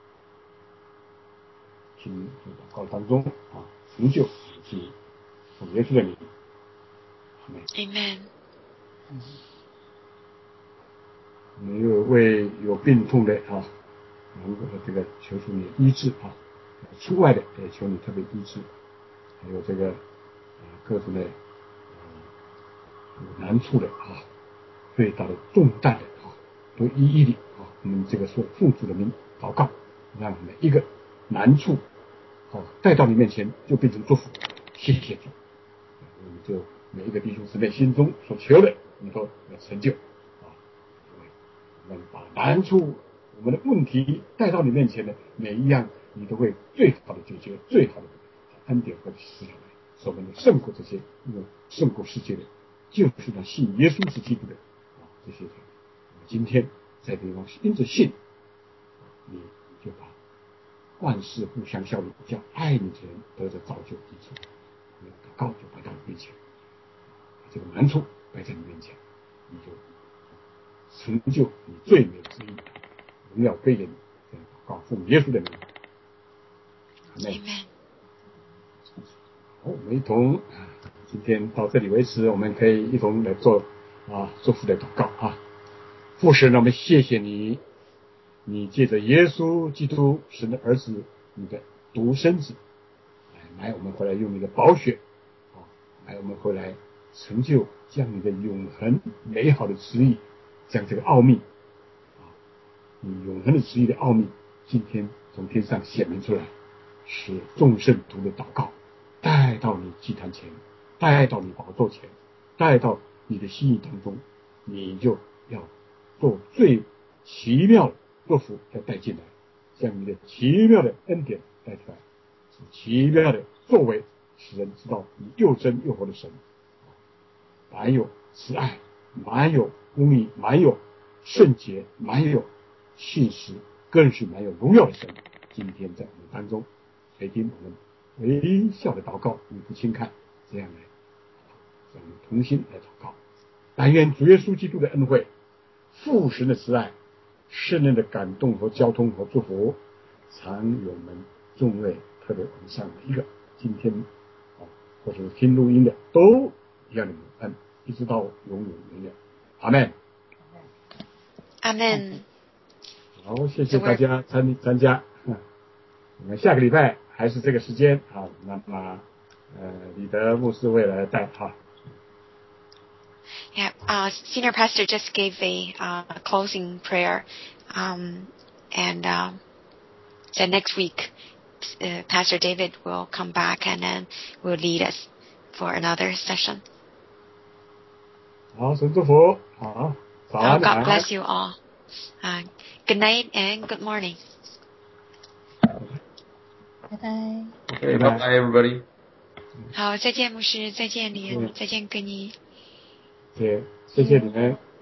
请祷告当中啊，成就主奉耶稣的名，阿门。 Amen. 我们又为有病痛的啊，能够这个求主你医治啊，出外的也求你特别医治，还有这个啊各种的啊有难处的啊， 最大的重担的啊，都一一的啊，我们这个说奉主的名祷告，让每一个难处啊带到你面前就变成祝福。谢谢主，我们就每一个弟兄姊妹心中所求的，你都要成就啊！我们把难处、我们的问题带到你面前的每一样，你都会最好的解决，最好的恩典和施来，使我们能胜过这些，因为胜过世界的，就是那信耶稣是基督的啊这些人。今天在地方因着信，你就把万事互相效力，叫爱你的人得着造就益处。你的祷告就摆到你面前，这个难处摆在你面前，你就成就你最美之意，荣耀归给你。这样祷告奉耶稣的名。阿们。好，我们一同啊，今天到这里为止，我们可以一同来做啊祝福的祷告啊。父神，我们谢谢你，你借着耶稣基督神的儿子，你的独生子，来我们回来用你的宝血啊，来我们回来成就将你的永恒美好的旨意，将这个奥秘啊，你永恒的旨意的奥秘，今天从天上显明出来，使众圣徒的祷告带到你祭坛前，带到你宝座前，带到你的心意当中，你就要做最奇妙的祝福要带进来，将你的奇妙的恩典带出来，奇妙的作为，使人知道你又真又活的神，满有慈爱，满有公义，满有圣洁，满有信实，更是满有荣耀的神。今天在我们当中垂听我们微笑的祷告，你不轻看，这样来让我们同心来祷告。但愿主耶稣基督的恩惠，父神的慈爱，圣人的感动和交通和祝福，常与我们众位，特别我们上每一个今天啊，或者是听录音的，都一样的永恩，一直到永永远远。阿们。 阿门。 好，谢谢大家参参加。我们下个礼拜还是这个时间啊，那么呃，李德牧师会来带哈。 Yeah, uh, Senior Pastor just gave a uh, closing prayer, um, and uh, so next week uh, Pastor David will come back and then will lead us for another session. 好，神祝福，好，早安， oh, God bless you all. Uh, good night and good morning. 拜拜。 Okay, bye bye everybody. 好，再见牧师，再见李恩，再见根一。 谢谢谢你们。